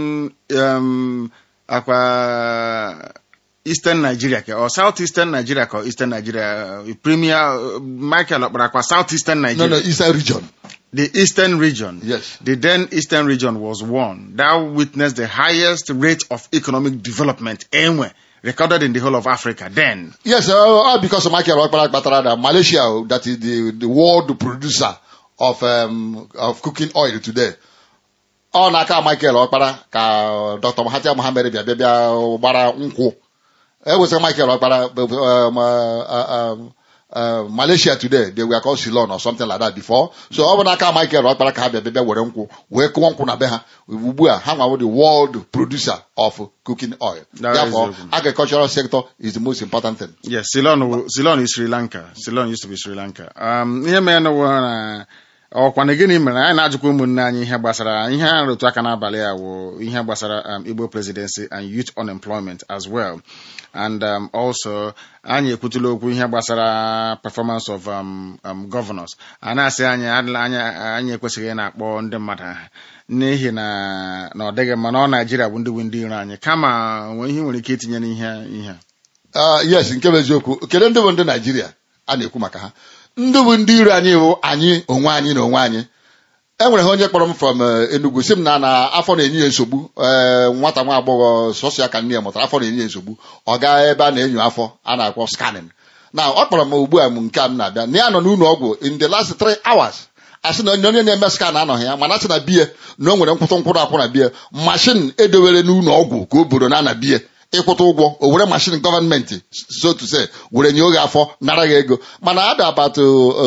akwa Eastern Nigeria or South Eastern Nigeria or Eastern Nigeria, Premier Michael Okpara kwa South Eastern Nigeria. No, Eastern region. The Eastern region. Yes. The then Eastern region was one that witnessed the highest rate of economic development anywhere recorded in the whole of Africa then. Yes, because of Michael Okpara, Malaysia, that is the world producer of cooking oil today. Ọ na-aka Michael Okpara ka Dr. Mahathir Mohamad bịa gbara nkwụ. Ewesịrị Michael Okpara Malaysia today, they were called Ceylon or something like that before. So over that Michael Rothbard have baby we na be ha ubua ha the world producer of cooking oil. Therefore, agricultural sector is the most important thing. Yes, Ceylon is Sri Lanka. Ceylon used to be Sri Lanka. Ihe me na ọkwa na gịnị mere anyị na-ajụkwa ụmụnne anyị ihe gbasara ihe a rụtụ aka n'abalị a wụ ihe gbasara Igbo presidency and youth unemployment as well. And also anyị ekwutula okwu ihe gbasara performance of governors. A na-asị anyị ekwesịghị na-akpọ ndị mmadụ aha n'ihi na ọ dịghị mma na Naịjirịa bụ ndị iro anyị kama onwe ihe nwere ike itinye n'ihe. Yes, nke bụ eziokwu. Kedu ndị bụ ndị Naịjirịa a na-ekwu maka ha? Ndị bụ ndị iro anyị bụ anyị onwe anyị na onwe anyị. Enwere ha onye kpọrọ m from Enugu sị m na afọ na-enye ya nsogbu. Nwata nwa agbọghọ sọsọ ya ka nne ya mụtara afọ na-enye ya nsogbu. Ọ gaa ebe a na-enyo afọ a na-akpọ scanning. Na ọ kpọrọ m ugbu a nke a m na-abịa na ya nọ n'ụlọ ọgwụ in the last 3 hours. Asị na onye na-eme scan anọghị ya mana asị na biye na o nwere nkwụtụ akwụ na biye mashin edowere n'ụlọ ọgwụ ka o buru na biye ịkwụta ụgwọ o were mashin gọọmenti so to say were nye oge afọ nara ya ego mana ada about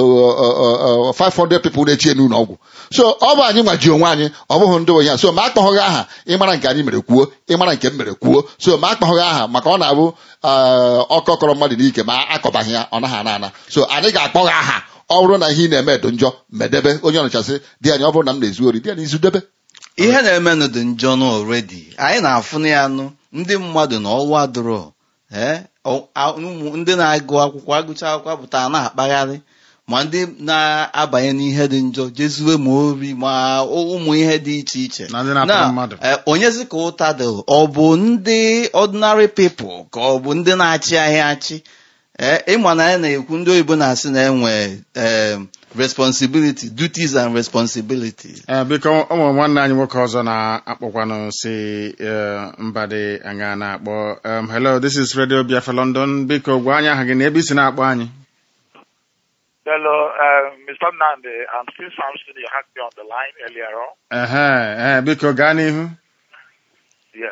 500 people na-echie n'ụlọ ọgwụ. So ọ bụ anyị nwaji onwe anyị ọ bụghị ndị onye so ma akpọghị aha ịmara nke anyị mere kwuo ịmara nke m mere kwuo so ma akpọghị aha maka ọ na-abụ ọkọkọrọ mmadụ n'ike ma akọbaghị ya ọ naghị ana so anyị ga-akpọghị aha ọ bụrụ na ihe ị na-eme dị njọ medebe onye ọnụchasị dị anyị ọ bụrụ na m na-ezu ori dị anyị izu debe ihe na-eme dị njọ n'already anyị na-afụ ya anụ ndị mmadụ na ọwa dụrụ ndị na-agụ akwụkwọ agụcha akwụkwọ pụtara na-akpagharị ma ndị na-abanye n'ihe dị njọ jezuwe ma ori ma ụmụ ihe dị iche iche onyezi ka ụta dị ọ bụ ndị ordinary people ka ọ bụ ndị na-achị ahịa achị ịma na ya na-ekwu ndị oyibo na-asị na enwe responsibility, duties and responsibilities. Biko ụmụ nwanne anyị nwoke ọzọ na-akpọkwanụ si mbadị anya na-akpọ hello, this is Radio Biafra London. Biko gwa anyị aha gị na ebe isi na-akpọ anyị. Hello, Mr. Nande, I'm still Samson. You had me on the line earlier on. Biko gaa n'ihu. Yes,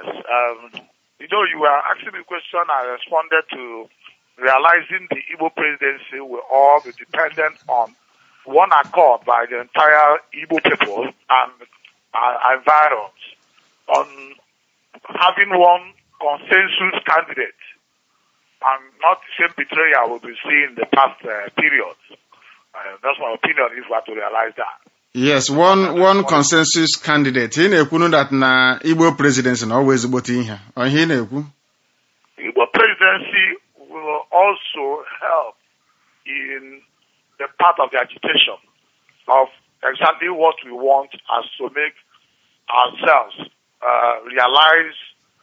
you were asking me a question. I responded to realizing the Igbo presidency will all be dependent on one accord by the entire Igbo people and environs on having one consensus candidate and not the same betrayal we've been seeing in the past periods. That's my opinion if we have to realize that. Yes, one consensus candidate. He na-ekwu that na Igbo presidency na always Igbo ihe. He na-ekwu Igbo presidency will also help in the part of the agitation of exactly what we want as to make ourselves realize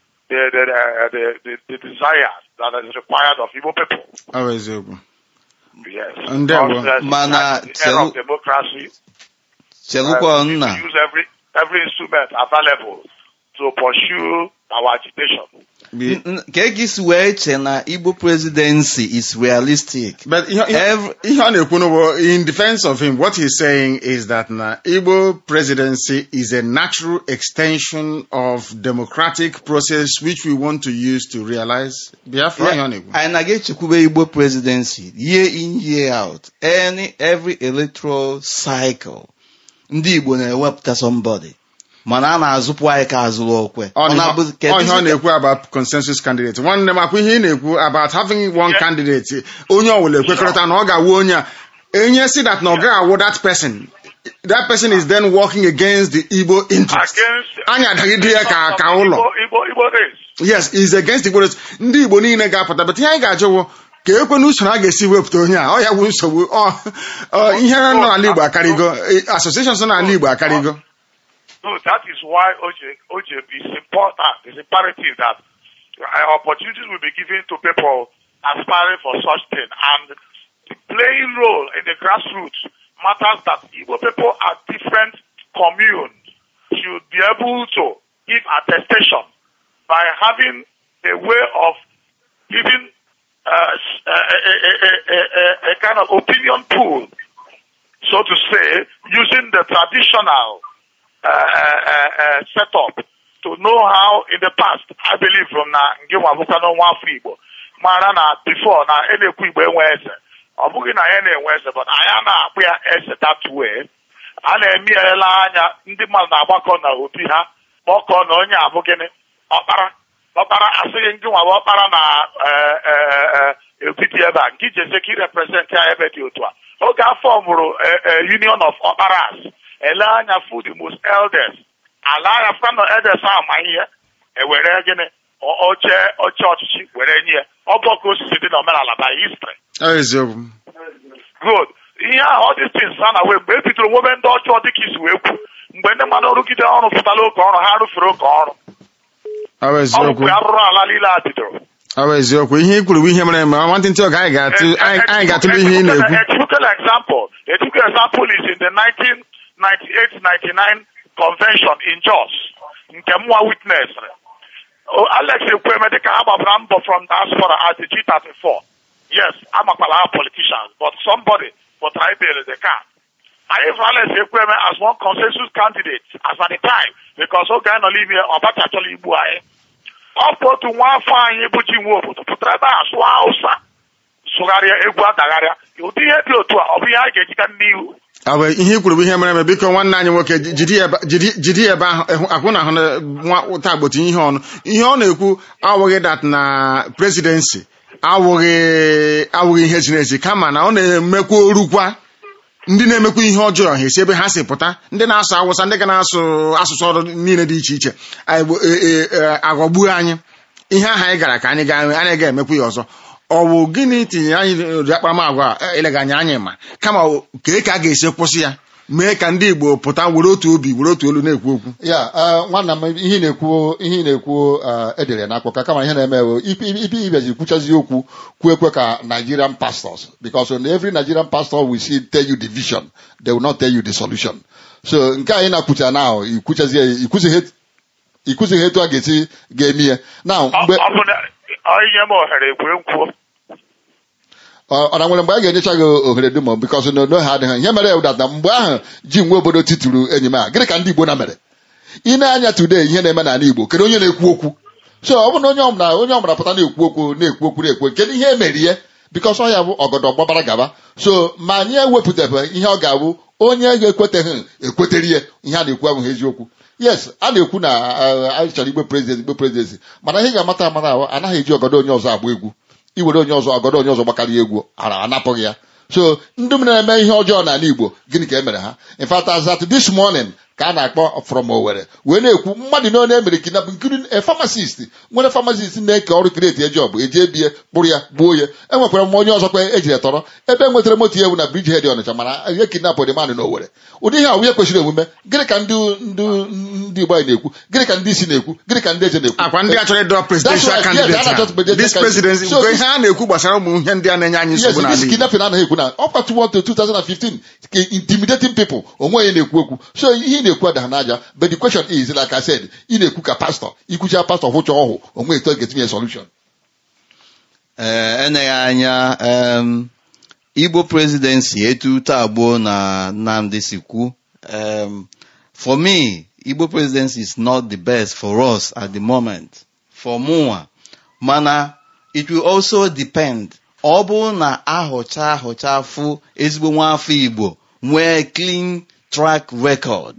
the desires that is required of Igbo people. Always Igbo. Yes. And mana of democracy. We use every instrument available to pursue our agitation. Kegis weche na Igbo presidency is realistic. But in defense of him, what he's saying is that Igbo presidency is a natural extension of democratic process which we want to use to realize Biafra. And I get to Igbo presidency year in, year out. Every electoral cycle. Ndi Igbo na-ewepụta somebody. Mana na-azụpụ anyị ka azụrụ okwe. Ọ na-ekwu about consensus candidate. Nwanne m akwụ ihe na-ekwu about having one candidate. Onye ọwụla ekwekọrịta na ọ ga-awụ onye enye si that na ọ ga-awụ that person. That person is then working against the Igbo interest. Anya adagide ya ka ụlọ. Igbo race. Yes, is against Igbo race. Ndị Igbo niile ga-apụta, but ihe anyị ga-ajụwo ka ekwe n'usoro a ga-esi wepụta onye a. Ọ ya bụ nsogbu. Ihe nọ n'ala Igbo akarịgo. Associations nọ n'ala Igbo akarịgo. So that is why OJ is important. It's imperative that opportunities will be given to people aspiring for such thing. And the playing role in the grassroots matters that Igbo people are different communes should be able to give attestation by having a way of giving a kind of opinion pool, so to say, using the traditional setup to know how in the past, I believe from before ọ bụghị na ya na-enwe eze but anyị na-akpụ ya eze that way. A na-emierela anya ndị mmadụ na-agbakọ na obi ha kpọkọ na onye abụ gịnị ọkpara asịghị ndị nwa ọkpara na ebiti ebe a nke ijeze ka represent ya ebe dị otu a oge afọ mụrụ union of ọkparas ele anya fu the most elders ala anya fụka na elders ahụ ma ihe ewere gịnị oche ọchịchị were nye ọ bụ ka osisi dị n'omenala by history. Good. Ihe ahụ all these things ha na wee mgbe e bidoro nwebe ndị ọchụọ dịka isi wee kwu mgbe ndị mmadụ rụgide ọrụ pụtara oke ọrụ ha rụfere oke ọrụ ọ bụkwa arụrụ ala niile a bidoro. Ọ bụ eziokwu ihe ikwuru bụ ihe mere eme nwantịntị oge anyị ga-atụle ihe ị na-ekwu. A typical example is in the 1998-99 convention in Jos nke mwa witness Alex Ekwueme dịka ha gbabara mbọ from diaspora at the G34. Yes, amakwala ha politicians but somebody for tribal the car. Anyị for Alex Ekwueme as one consensus candidate as at the time because oge anyị nọ n'ime Ọbacha achọla igbu anyị. Ọ bụ otu nwa afọ anyị bụ ji nwe obodo pụtara ebe a sụọ Hausa sụgharịa egwu adagharịa ụdị ihe dị otu a ọ bụ ihe anyị ga-ejiga n'ihu. Ọ bụ ihe ikwuru bụ ihe mere eme biko nwanne anyị nwoke jiri ebe ahụ akwụ na ahụ nwa taa gbotinye ihe ọnụ ihe ọ na-ekwu awụghị dat na presidency awụghị ihe ziri ezi kama na ọ na-emekwa orukwa ndị na-emekwa ihe ọjọọ ha esi ebe ha si pụta ndị na-asụ Awụsa ndị ga na-asụ asụsụ ọrụ niile dị iche iche aghọgbuo anyị ihe ahụ anyị gara ka anyị ga-emekwa ya ọzọ. Ọ bụ gịnị tinye anyị ụdị akparamagwa ilega anya anyị ma kama ka a ga-esi kwụsị ya mee ka ndị Igbo pụta were otu obi were otu olu na-ekwu okwu. Ya nwanna m ihe na-ekwu edere n'akwụkwọ kama ihe na-eme ibezi kwuchazi okwu kwekwe ka Nigerian pastors because on every Nigerian pastor we see tell you the vision they will not tell you the solution. So nke anyị na-akwucha now ikwuzighị etu a ga-esi ga-eme ya now mgbe ọ na nwere mgbe a ga-enyecha gị ohere dum because no ha adịghị ihe mere ụdata mgbe ahụ ji nwe obodo tituru enyi m a gịnị ka ndị Igbo na mere ị na-anya today ihe na-eme n'ala Igbo kedu onye na-ekwu okwu so ọ bụ na onye ọbụla pụta na-ekwu okwu kedu ihe emere ihe because ọ ya bụ ọgọdọ gbabara gaba so ma anyị ewepụtabe ihe ọ ga-abụ onye ga-ekweteghị ekwetere ihe a na-ekwu abụghị eziokwu. Yes, a na-ekwu na anyị chọrọ igbe prezidenti mana ihe ga-amata ahụ anaghị eji ọgọdọ onye ọzọ agba egwu iwere onye ọzọ ọgọdọ onye ọzọ gbakarịa egwu anapụghị ya. So ndị m na-eme ihe ọjọọ n'ala Igbo gịnị ka e mere ha? In fact, as at this morning ka a na-akpọ from Owerri wee na-ekwu mmadụ na onye emere kidnap including a pharmacist nwere pharmacist na-eke ọrụ create job eji ebie kpụrụ ya gbuo ya. Enwekwara m onye ọzọ kwa ejiri tọrọ ebe nwetara moto ewu na Bridgehead Ọnịcha mana ihe kidnap dị mmadụ n'Owerri. Ụdị ihe awụnye kwesịrị omume gịnị ka ndị Igbo anyị na-ekwu gịnị ka ndị isi na-ekwu gịnị ka ndị eze na-ekwu akwa ndị achọrọ ịdọ presidential candidate this presidency nke ihe a na-ekwu gbasara ụmụ ihe ndị a na-enye anyị nsogbu n'ala Igbo. Kidnapping anaghị ekwu na ọkwa 2015 intimidating people onwe onye na-ekwu okwu so ihe na-ekwu ada n'aja but the question is like I said ị na-ekwu ka pastor ikwucha pastor hụcha ọhụ onwe eto ga-etinye solution. Eneghị anya Igbo presidency etu tagbo na Nnamdi Sikwu for me Igbo presidency is not the best for us at the moment for Mụnwa mana it will also depend ọ bụ na ahụcha fụ ezigbo nwaafọ Igbo nwee clean track record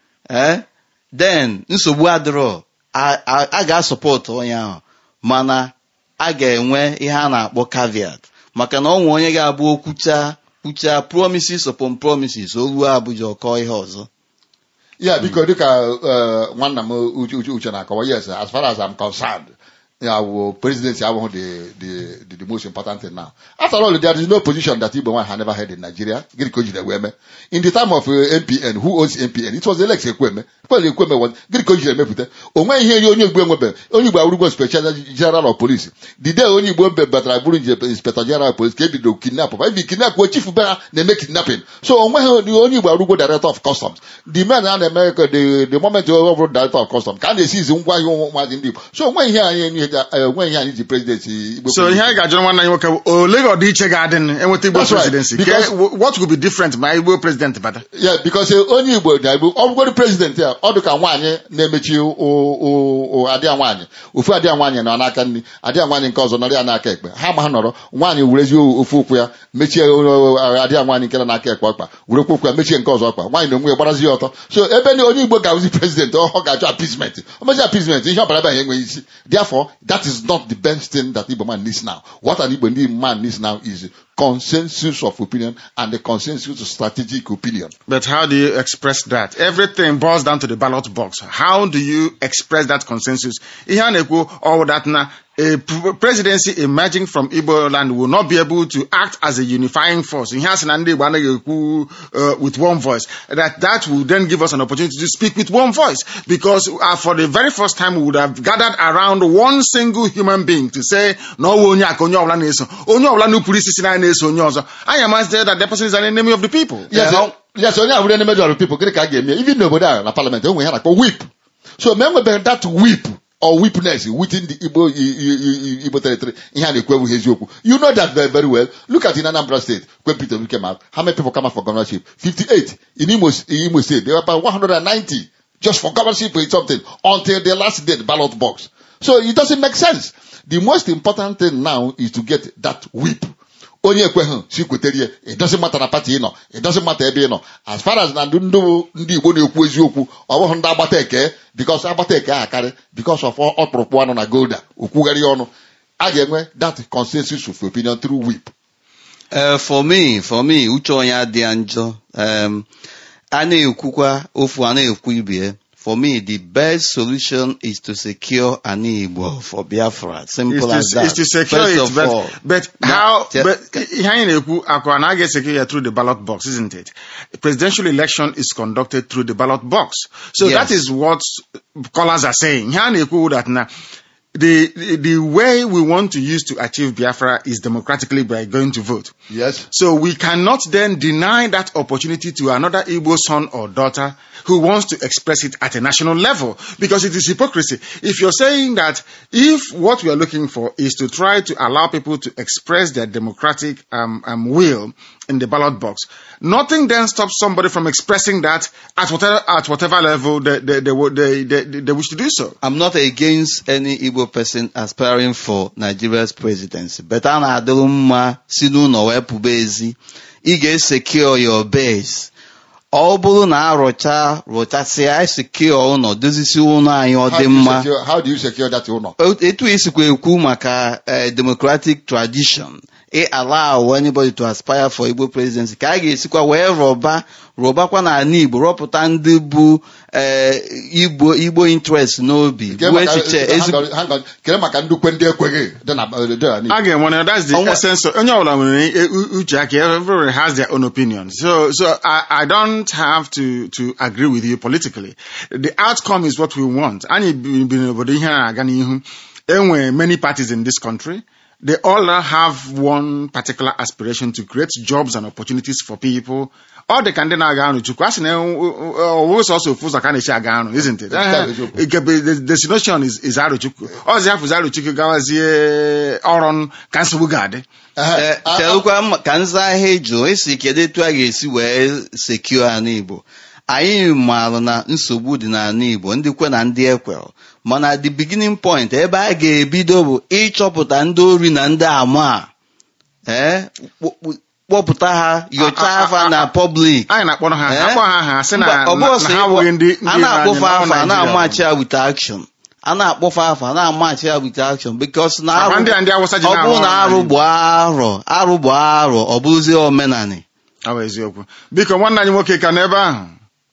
then nsogbu adịrọ a ga-asọpọtụ onye ahụ mana a ga-enwe ihe a na-akpọ caveat maka na ọnwa onye ga-abụ okwucha promises upon promises o ruo Abuja ọkọ ihe ọzọ. Yeah, biko dịka nwanna m Uche na-akọwa yes as far as I'm concerned presidency abụghị the most important thing now. After all, there is no position that Igbo had never had in Nigeria. In the time of MPN, who owns MPN? It was Alex Ekwueme. Ekwueme was onwe ihe onye Igbo nwebe onye Igbo awụrụgo Inspector General of Police. The day onye Igbo batara bụrụ Inspector General of Police ka ebido kidnap maybe kidnap o chief bera na-eme kidnapping. So onwe onye Igbo awụrụgo Director of Customs. The man in America the moment you over Director of Customs ka na-esizi ngwa ihe ụmụazị ndị Igbo. So onwe ihe anyị when he is the presidency. So here I got John one Lego DJ Garden and with Igbo presidency. Because what would be different my Igbo president better? Yeah, because only Igbo president here, all the Kawanye, Nemechi or Adiawanye. Ufu Adiawanye no Anakani, Adiawanye cause on Anake. Hamanoro, one you raise you Ufuquia, Mechi Adiawanye Kelanake Kwapa, Urukuka, Mechi and Kozapa, why no more Brazioto. So even only Igbo was the president or Hogaja appeasement. How much appeasement? Therefore, that is not the best thing that Igbo man needs now. What an Igbo man needs now is consensus of opinion and the consensus of strategic opinion. But how do you express that? Everything boils down to the ballot box. How do you express that consensus? Or that now a presidency emerging from Igbo land will not be able to act as a unifying force. With one voice. That will then give us an opportunity to speak with one voice. Because for the very first time we would have gathered around one single human being to say, no, I am asked that the person is an enemy of the people. Yes, only an enemy of the people. Even nobody in the parliament, we have like a whip. So remember that whip or whipness within the Igbo territory. You know that very, very well. Look at in Anambra State, when Peter came out, how many people come out for governorship? 58. In Imo State, there were about 190 just for governorship or something until the last day, the ballot box. So it doesn't make sense. The most important thing now is to get that whip. It doesn't matter the party, it doesn't matter every. As far as Nandundo because because of all Propuano na Golda, Ukugariono, that consensus of opinion through whip. For me, Uchoya Dianjo, Ane Ukukwa, Ofu Ane Ukubie. For me, the best solution is to secure Igbo for Biafra. Simple as that. Is to secure it, but how? I get secure through the ballot box, isn't it? A presidential election is conducted through the ballot box. So yes. That is what callers are saying. The way we want to use to achieve Biafra is democratically by going to vote. Yes. So we cannot then deny that opportunity to another Igbo son or daughter who wants to express it at a national level, because it is hypocrisy. If you're saying that if what we are looking for is to try to allow people to express their democratic will in the ballot box, nothing then stops somebody from expressing that at whatever level they wish to do so. I'm not against any Igbo person aspiring for Nigeria's presidency, but I don't secure your base. Ọ bụrụ na rochasịa secure ụlọ dozisi ụlọ anyị ọ dị mma. How do you secure that ụlọ? Etu esikwa ekwu maka democratic tradition. Allow anybody to aspire for Igbo presidency. Ka a ga-esikwa wee rọbakwa na ala Igbo rọpụta ndị bụ Igbo interest n'obi. Kere maka ndukwe ndị ekweghị dị na that's the essence. Onye ọbụla nwere uche aka, everyone has their own opinion. So I don't have to agree with you politically. The outcome is what we want. Anyị bi n'obodo ihe na-aga n'ihu. Enwe many parties in this country. They all have one particular aspiration to create jobs and opportunities for people. All the candidate also isn't it? The destination is Aruchuku. All the apples Aruchuku Gawazi Oron Kansubugade. Telukwa Kansa Hejo esi kedetu agesi wee secure Igbo. Anyị maara na nsogbu dị na Igbo ndị kwe na ndị ekwe. Mana the beginning point ebe a ga-ebido bụ ịchọpụta ndị ori na ndị ama kpọpụta ha yocha afa na public. Anyị na-akpọrọ ha asị na ha wụghị ndị a na-akpọfa afa na-amachi ya with action. A na-akpọfa afa na-amachi ya with action because na ọ bụrụ na arụ bụ arọ ọ bụrụzie omenani. Ọ bụ eziokwu. Biko nwanne anyị nwoke ka n'ebe ahụ.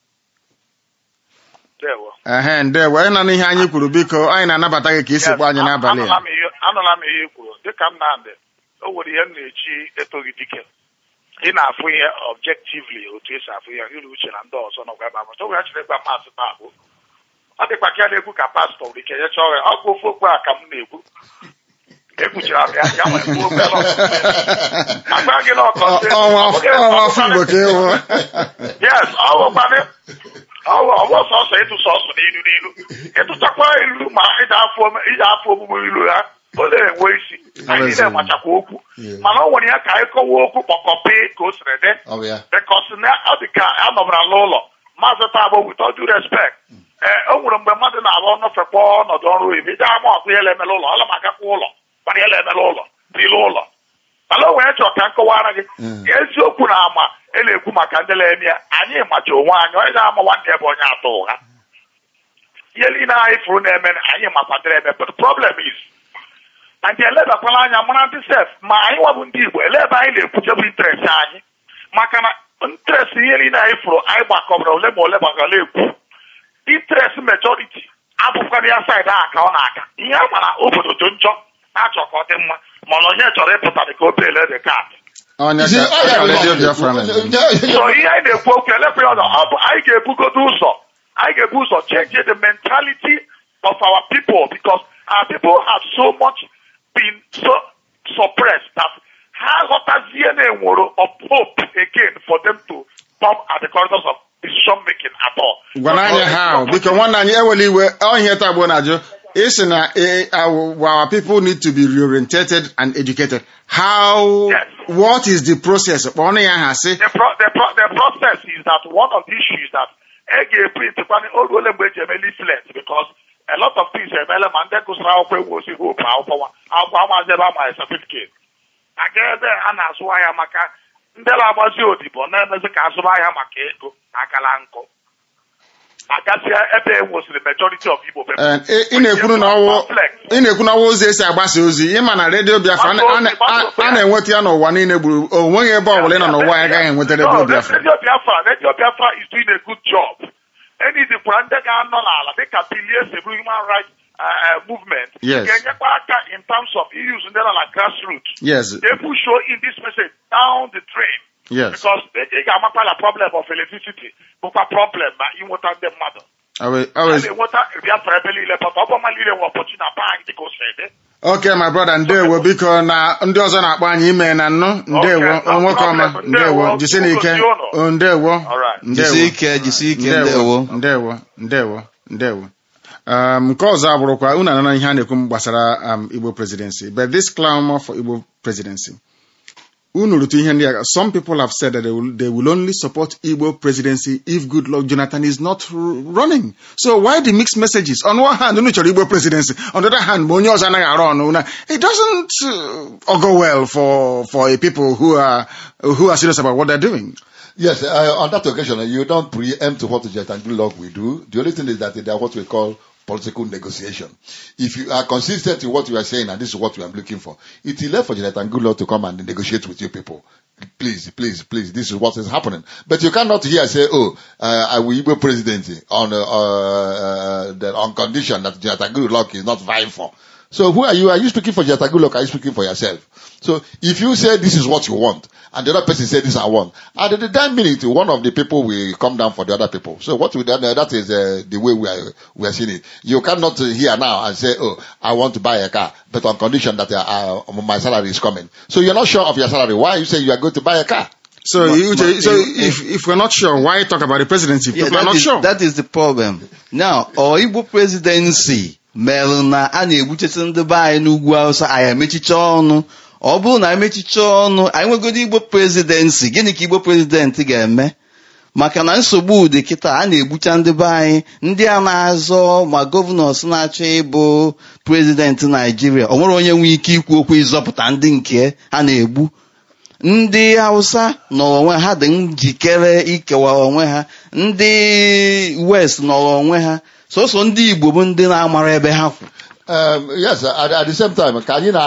Ndewo anyị na n'ihe anyị kwuru, biko anyị na-anabata gị ka isi kpọ anyị n'abalị a. Anụla m ihe kwuru dịka m na-adị o nwere ihe m na-echi etoghị dike ị na-afụ ihe objectively otu esi afụ ihe iru uche na ndị ọzọ nọgwa ebe ahụ chọgwa ya chiri ịgba maazị Babụ ọ dịkwa ka ya na-ekwu ka pastọ nwere ike nyecha ọrịa ọ bụ ofe okwu a ka m na-ekwu ekwuchiri abịa ya nwere kwuo obere agba gị n'ọkọ yes ọ bụkwanị ọwụ sọsọ ịtụ sọsọ n'ilu ịtụchakwa ilu ma ije afọ ogbugbo ilu ha ole enwe isi anyị niile machakwa okwu mana ọ nwere ya ka anyị kọwa okwu kpọkọpe ka o siri dị bikos na ọ dị ka a nọbara n'ụlọ maazị Tagbo with all due respect o nwere mgbe mmadụ na-abụ nọfekwa ọnọdụ ọrụ oyibo ije ama ọkụ ihe emela ụlọ ọla magakwa ụlọ mana ihe emela ụlọ bilu ụlọ mana o nwere chọọ ka nkọwara gị eziokwu na ama na-ekwu maka ndị na-eme ya anyị macha onwe anyị onye na-ama nwanne ebe onye atọ ụgha ihe niile anyị fụrụ na-eme anyị makwadịrị eme but the problem is anyị elebakwala anya mara ndị sef ma anyị nwabụ ndị Igbo ele ebe anyị na-ekwuche bụ interest anyị maka na interest ihe niile anyị fụrụ anyị gbakọbara ole ma ole gbakọrọ ekwu interest majority abụkwana ya saịdị a ka ọ na-aka ihe a mara obodo dị njọ na-achọ ka ọ dị mma mana onye chọrọ ịpụta dị ka o beele dị kaadị so ihe anyị na-ekwu okwu elekwe ọzọ ọ bụ anyị ga-ebu ụzọ change the mentality of our people because our people have so much been so suppressed that ha ghọtazie na-enwero of hope again for them to come at the corridors of decision making at all. Gwana anyị ha biko nwanne anyị ewele iwe ihe Tagbo na-ajụ is na our people need to be reorientated and educated. How? Yes. What is the process? The process is that one of the issues that because a lot of things are certificate. Again, and that's why I'm a ndela agbazi odibo na-emezi ka azụmahịa maka ego akala nkụ. Ebe was the majority of Igbo people. Ị na-ekwu na ụzọ esi agbasa ozi ịma na redio Biafra a na-enweta ya n'ụwa niile gburu onweghị ebe ọbụla ị nọ n'ụwa ya agaghị enweta redio Biafra. Radio Biafra is doing a good job. Any the ndị ga-anọ n'ala dịka Bilie Sebru human rights movement ga-enyekwa aka in terms of issues ndị nọ na grassroots. Yes. They push show in this message down the train. Yes. Because they got a problem of electricity. But a problem that you want them mother. Okay, my brother, ndewo biko na ndị ọzọ na-akpọ anyị ime na nnụ ndewo nwoke ọma ndewo jisinike ndewo ndewo nke ọzọ abụrụkwa unu anana ihe a na-ekwu gbasara Igbo presidency, but this clamor for Igbo presidency. Some people have said that they will only support Igbo presidency if Goodluck Jonathan is not running. So why the mixed messages? On one hand, Igbo presidency. On the other hand, it doesn't go well for people who are serious about what they're doing. Yes, on that occasion, you don't preempt what Jonathan Goodluck will do. The only thing is that they are what we call political negotiation. If you are consistent in what you are saying, and this is what we are looking for, it is left for Jonathan Goodluck to come and negotiate with you people. Please, this is what is happening. But you cannot here say, I will be president on condition that Jonathan Goodluck is not vying for. So who are you? Are you speaking for Jonathan Goodluck? Are you speaking for yourself? So if you say this is what you want, and the other person said this I want, and at the damn minute, one of the people will come down for the other people. So what we done, that is the way we are seeing it. You cannot hear now and say, I want to buy a car, but on condition that my salary is coming. So you're not sure of your salary. Why are you saying you are going to buy a car? So if we're not sure, why talk about the presidency? If we're not sure. That is the problem. Now, our Igbo presidency, mere na a na-egbuchesi ndị be anyị n'ugwu Hausa anyị emechicha ọnụ. Ọ bụrụ na emechicha ọnụ anyị nwegoro Igbo presidency, gịnị ka Igbo president ga-eme? Maka na nsogbu dị kịta a na-egbucha ndị be anyị, ndị a na-azọ ma gọvanọs na-achọ ịbụ president Nigeria, o nwere onye nwee ike ikwu okwu ịzọpụta ndị nke ha na-egbu. Ndị Hausa nọrọ onwe ha dị njikere ikewa onwe ha, ndị West nọrọ onwe ha, so ndị Igbo bụ ndị na-amara ebe ha kwụ. Yes, at the same time, ka anyị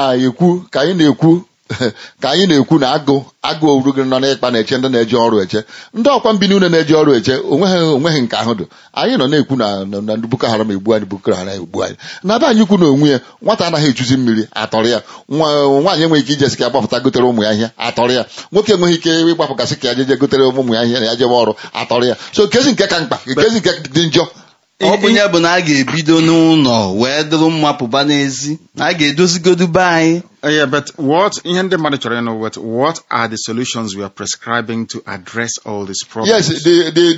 na-ekwu na agụ orugoro nọ n'ịkpa na-eche ndị na-eje ọrụ eche, ndị ọkwa mbi n'une na-eje ọrụ eche onweghị nke ahụ dị. Anyị nọ na-ekwu na ndị Boko Haram egbu anyị, Boko Haram egbu anyị. Na be anyị kwu na onwe ya, nwata anaghị echuzi mmiri atọrọ ya, nwaanyị enweghị ike ijesi ka agbapụta gotere ụmụ ya ihe atọrọ ya, nwoke enweghị ike ịgbapụgasị ka ya jeje gotere ụmụ ya ihe na ya jebe ọrụ atọrọ ya. So kezi nke ka mkpa, kezi nke dị njọ. ọ bụ ya bụ na a ga-ebido n'ụlọ wee dụrụ mma pụba n'ezi a ga-edozigodu be anyị. Yeah, but ihe ndị mmadụ chọrọ ịnụ what are the solutions we are prescribing to address all these problems? Yes,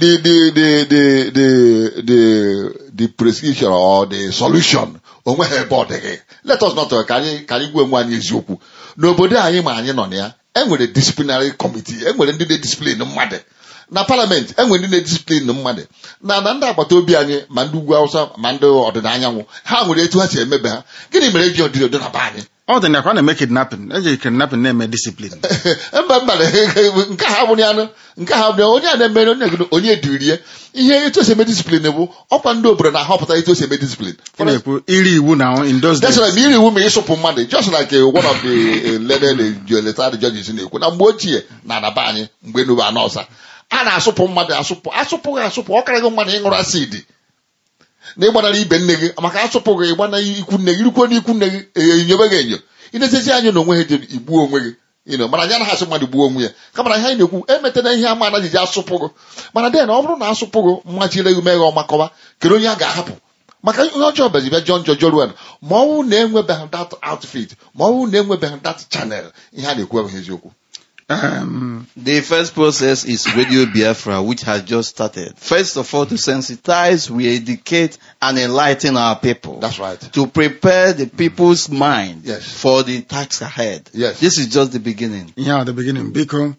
the prescription or the solution onwe ha ebe ọ dịghị. Let us not ka anyị gwa onwe anyị eziokwu. N'obodo anyị ma anyị nọ na ya, enwere disciplinary committee, enwere ndị na-discipline mmadụ. Na parliament enwere ndị na-discipline mmadụ. Na ndị agbata obi anyị ma ndị ugwu Hausa ma ndị ọdịda anyanwụ ha nwere etu ha si emebe ha. Gịnị mere eji ọdịda na be anyị? Ọ dị nakwa na-eme kidnapping. Eji kidnapping na-eme discipline. Mba nke ha bụ ya nke ha bụ onye a na-eme onye edurie ihe etu esi eme discipline bụ ọkwa ndị obodo na-ahọpụta etu esi eme discipline. Na-ekwu iri iwu na in those days. That's iri iwu ma ịsụpụ mmadụ just like one of the learned judges na-ekwu na mgbe ochie na anaba anyị mgbe Enugu Anọsa a na-asụpụ mmadụ asụpụ ọ karịghị mmadụ ịṅụrụ asidi na ịgbanara ibe nne gị maka asụpụ gị ịgbana ikwu nne gị irukwuo n'ikwu nne gị enyobe gị enyo inetezi anyị na onwe ha jere igbuo onwe gị mana anyị anaghị asị mmadụ gbuo onwe ya kama na ihe anyị na-ekwu emetela ihe ama anaghịji asụpụ gị mana den ọ bụrụ na asụpụ gị mmachire gị meghe ọmakọwa kere onye a ga-ahapụ maka ihe ọjọọ bezibịa John Joruan ma ọnwụ na-enwebeghị that outfit ma ọnwụ na-enwebeghị that channel ihe a na-ekwu abụghị eziokwu. The first process is Radio Biafra, which has just started. First of all, to sensitize, re-educate, and enlighten our people. That's right. To prepare the people's mind for the task ahead. Yes. This is just the beginning. Yeah, the beginning. Because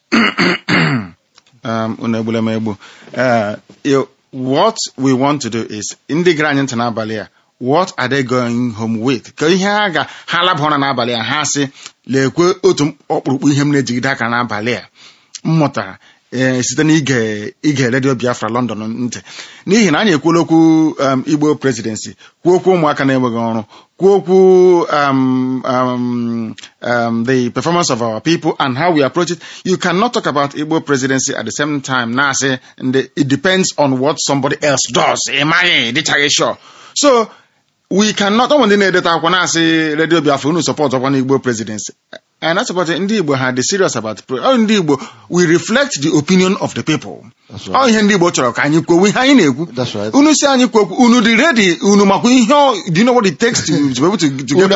what we want to do is, in the Grand Internabalia, what are they going home with? Ka ihe ha ga halabona n'abalị a ha sị lekwe otu ọkpụrụkpụ ihe m na-ejigide aka n'abalị a mmụtara site na ige Radio Biafra London ntị n'ihi na anyị ekwuola okwu Igbo presidency kwuo okwu ụmụaka na-enweghị ọrụ kwuo okwu the performance of our people and how we approach it. You cannot talk about Igbo presidency at the same time na say it depends on what somebody else does. So we cannot only need that say Radio Biafra no support of one Igbo presidency. And that's about Ndi Igbo had the serious about Ndi Igbo. We reflect the opinion of the people. That's right. That's right. Do you know what it takes to be able to get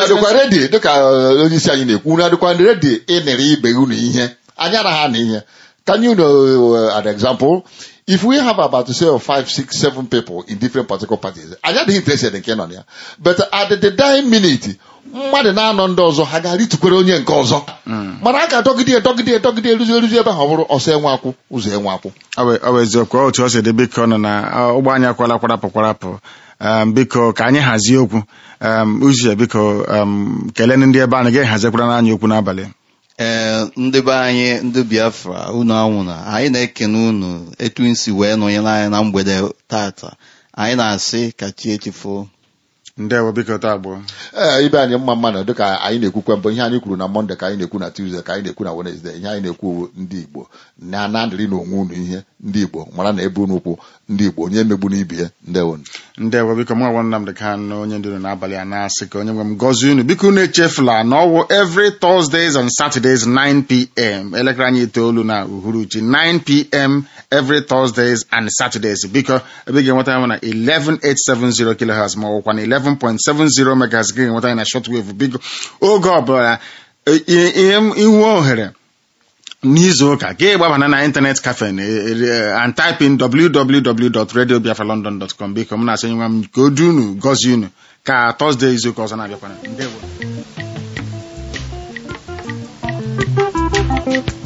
ready? Can you know an example? If we have about to say 5, 6, 7 people in different political parties, I'm not interested in Kenya. But at the dying minute, mmadụ na-anọ ndị ọzọ ha ga-arị tukwere onye nke ọzọ mana a ga-adọgide eluzi ebe ha bụrụ ọsọ enwe akwụ ụzọ enwe akwụ. Ọ bụ eziokwu otu o si dị biko nọ na ụgbọ anyị akwala kwarapụ biko ka anyị hazie okwu uche biko kelee ndị ebe anyị ga-ehazikwara n'anya okwu n'abalị. Ndị be anyị ndị Biafra unu anwụna anyị na-ekene unu etu nsi wee nọnyere anyị na mgbede tata anyị na-asị ka chi echifo. Ndewo biko taa abụọ. Ibe anyị mma mmadụ dịka anyị na-ekwukwe mbụ ihe anyị kwuru na Monday ka anyị na-ekwu na Tuesday ka anyị na-ekwu na Wednesday ihe anyị na-ekwu ndị Igbo na-adịrị n'onwe unu ihe ndị Igbo mara na ebe unu ukwu ndị Igbo onye megbu n'ibe ya. Ndewo biko mụ nwa Nnamdi Kanu onye ndụ n'abalị a na-asị ka onye nwe m gọzie unu biko unu echefula na ọwụ every Thursdays and Saturdays 9 p.m. elekere anyị itoolu na uhuruchi 9 p.m. every Thursdays and Saturdays biko ebe ga-enweta ya na 11870 kHz ma ọkwa na 11.70 MHz ga-enweta ya na shortwave biko oge ọbụla ihu ohere n'izu ụka ga-agbabana na internet cafe and type in www.radiobiafralondon.com biko m na-asị nwa m ka o du unu gọzie unu ka Thursday izu ụka ọzọ na-abịakwana. Ndewo.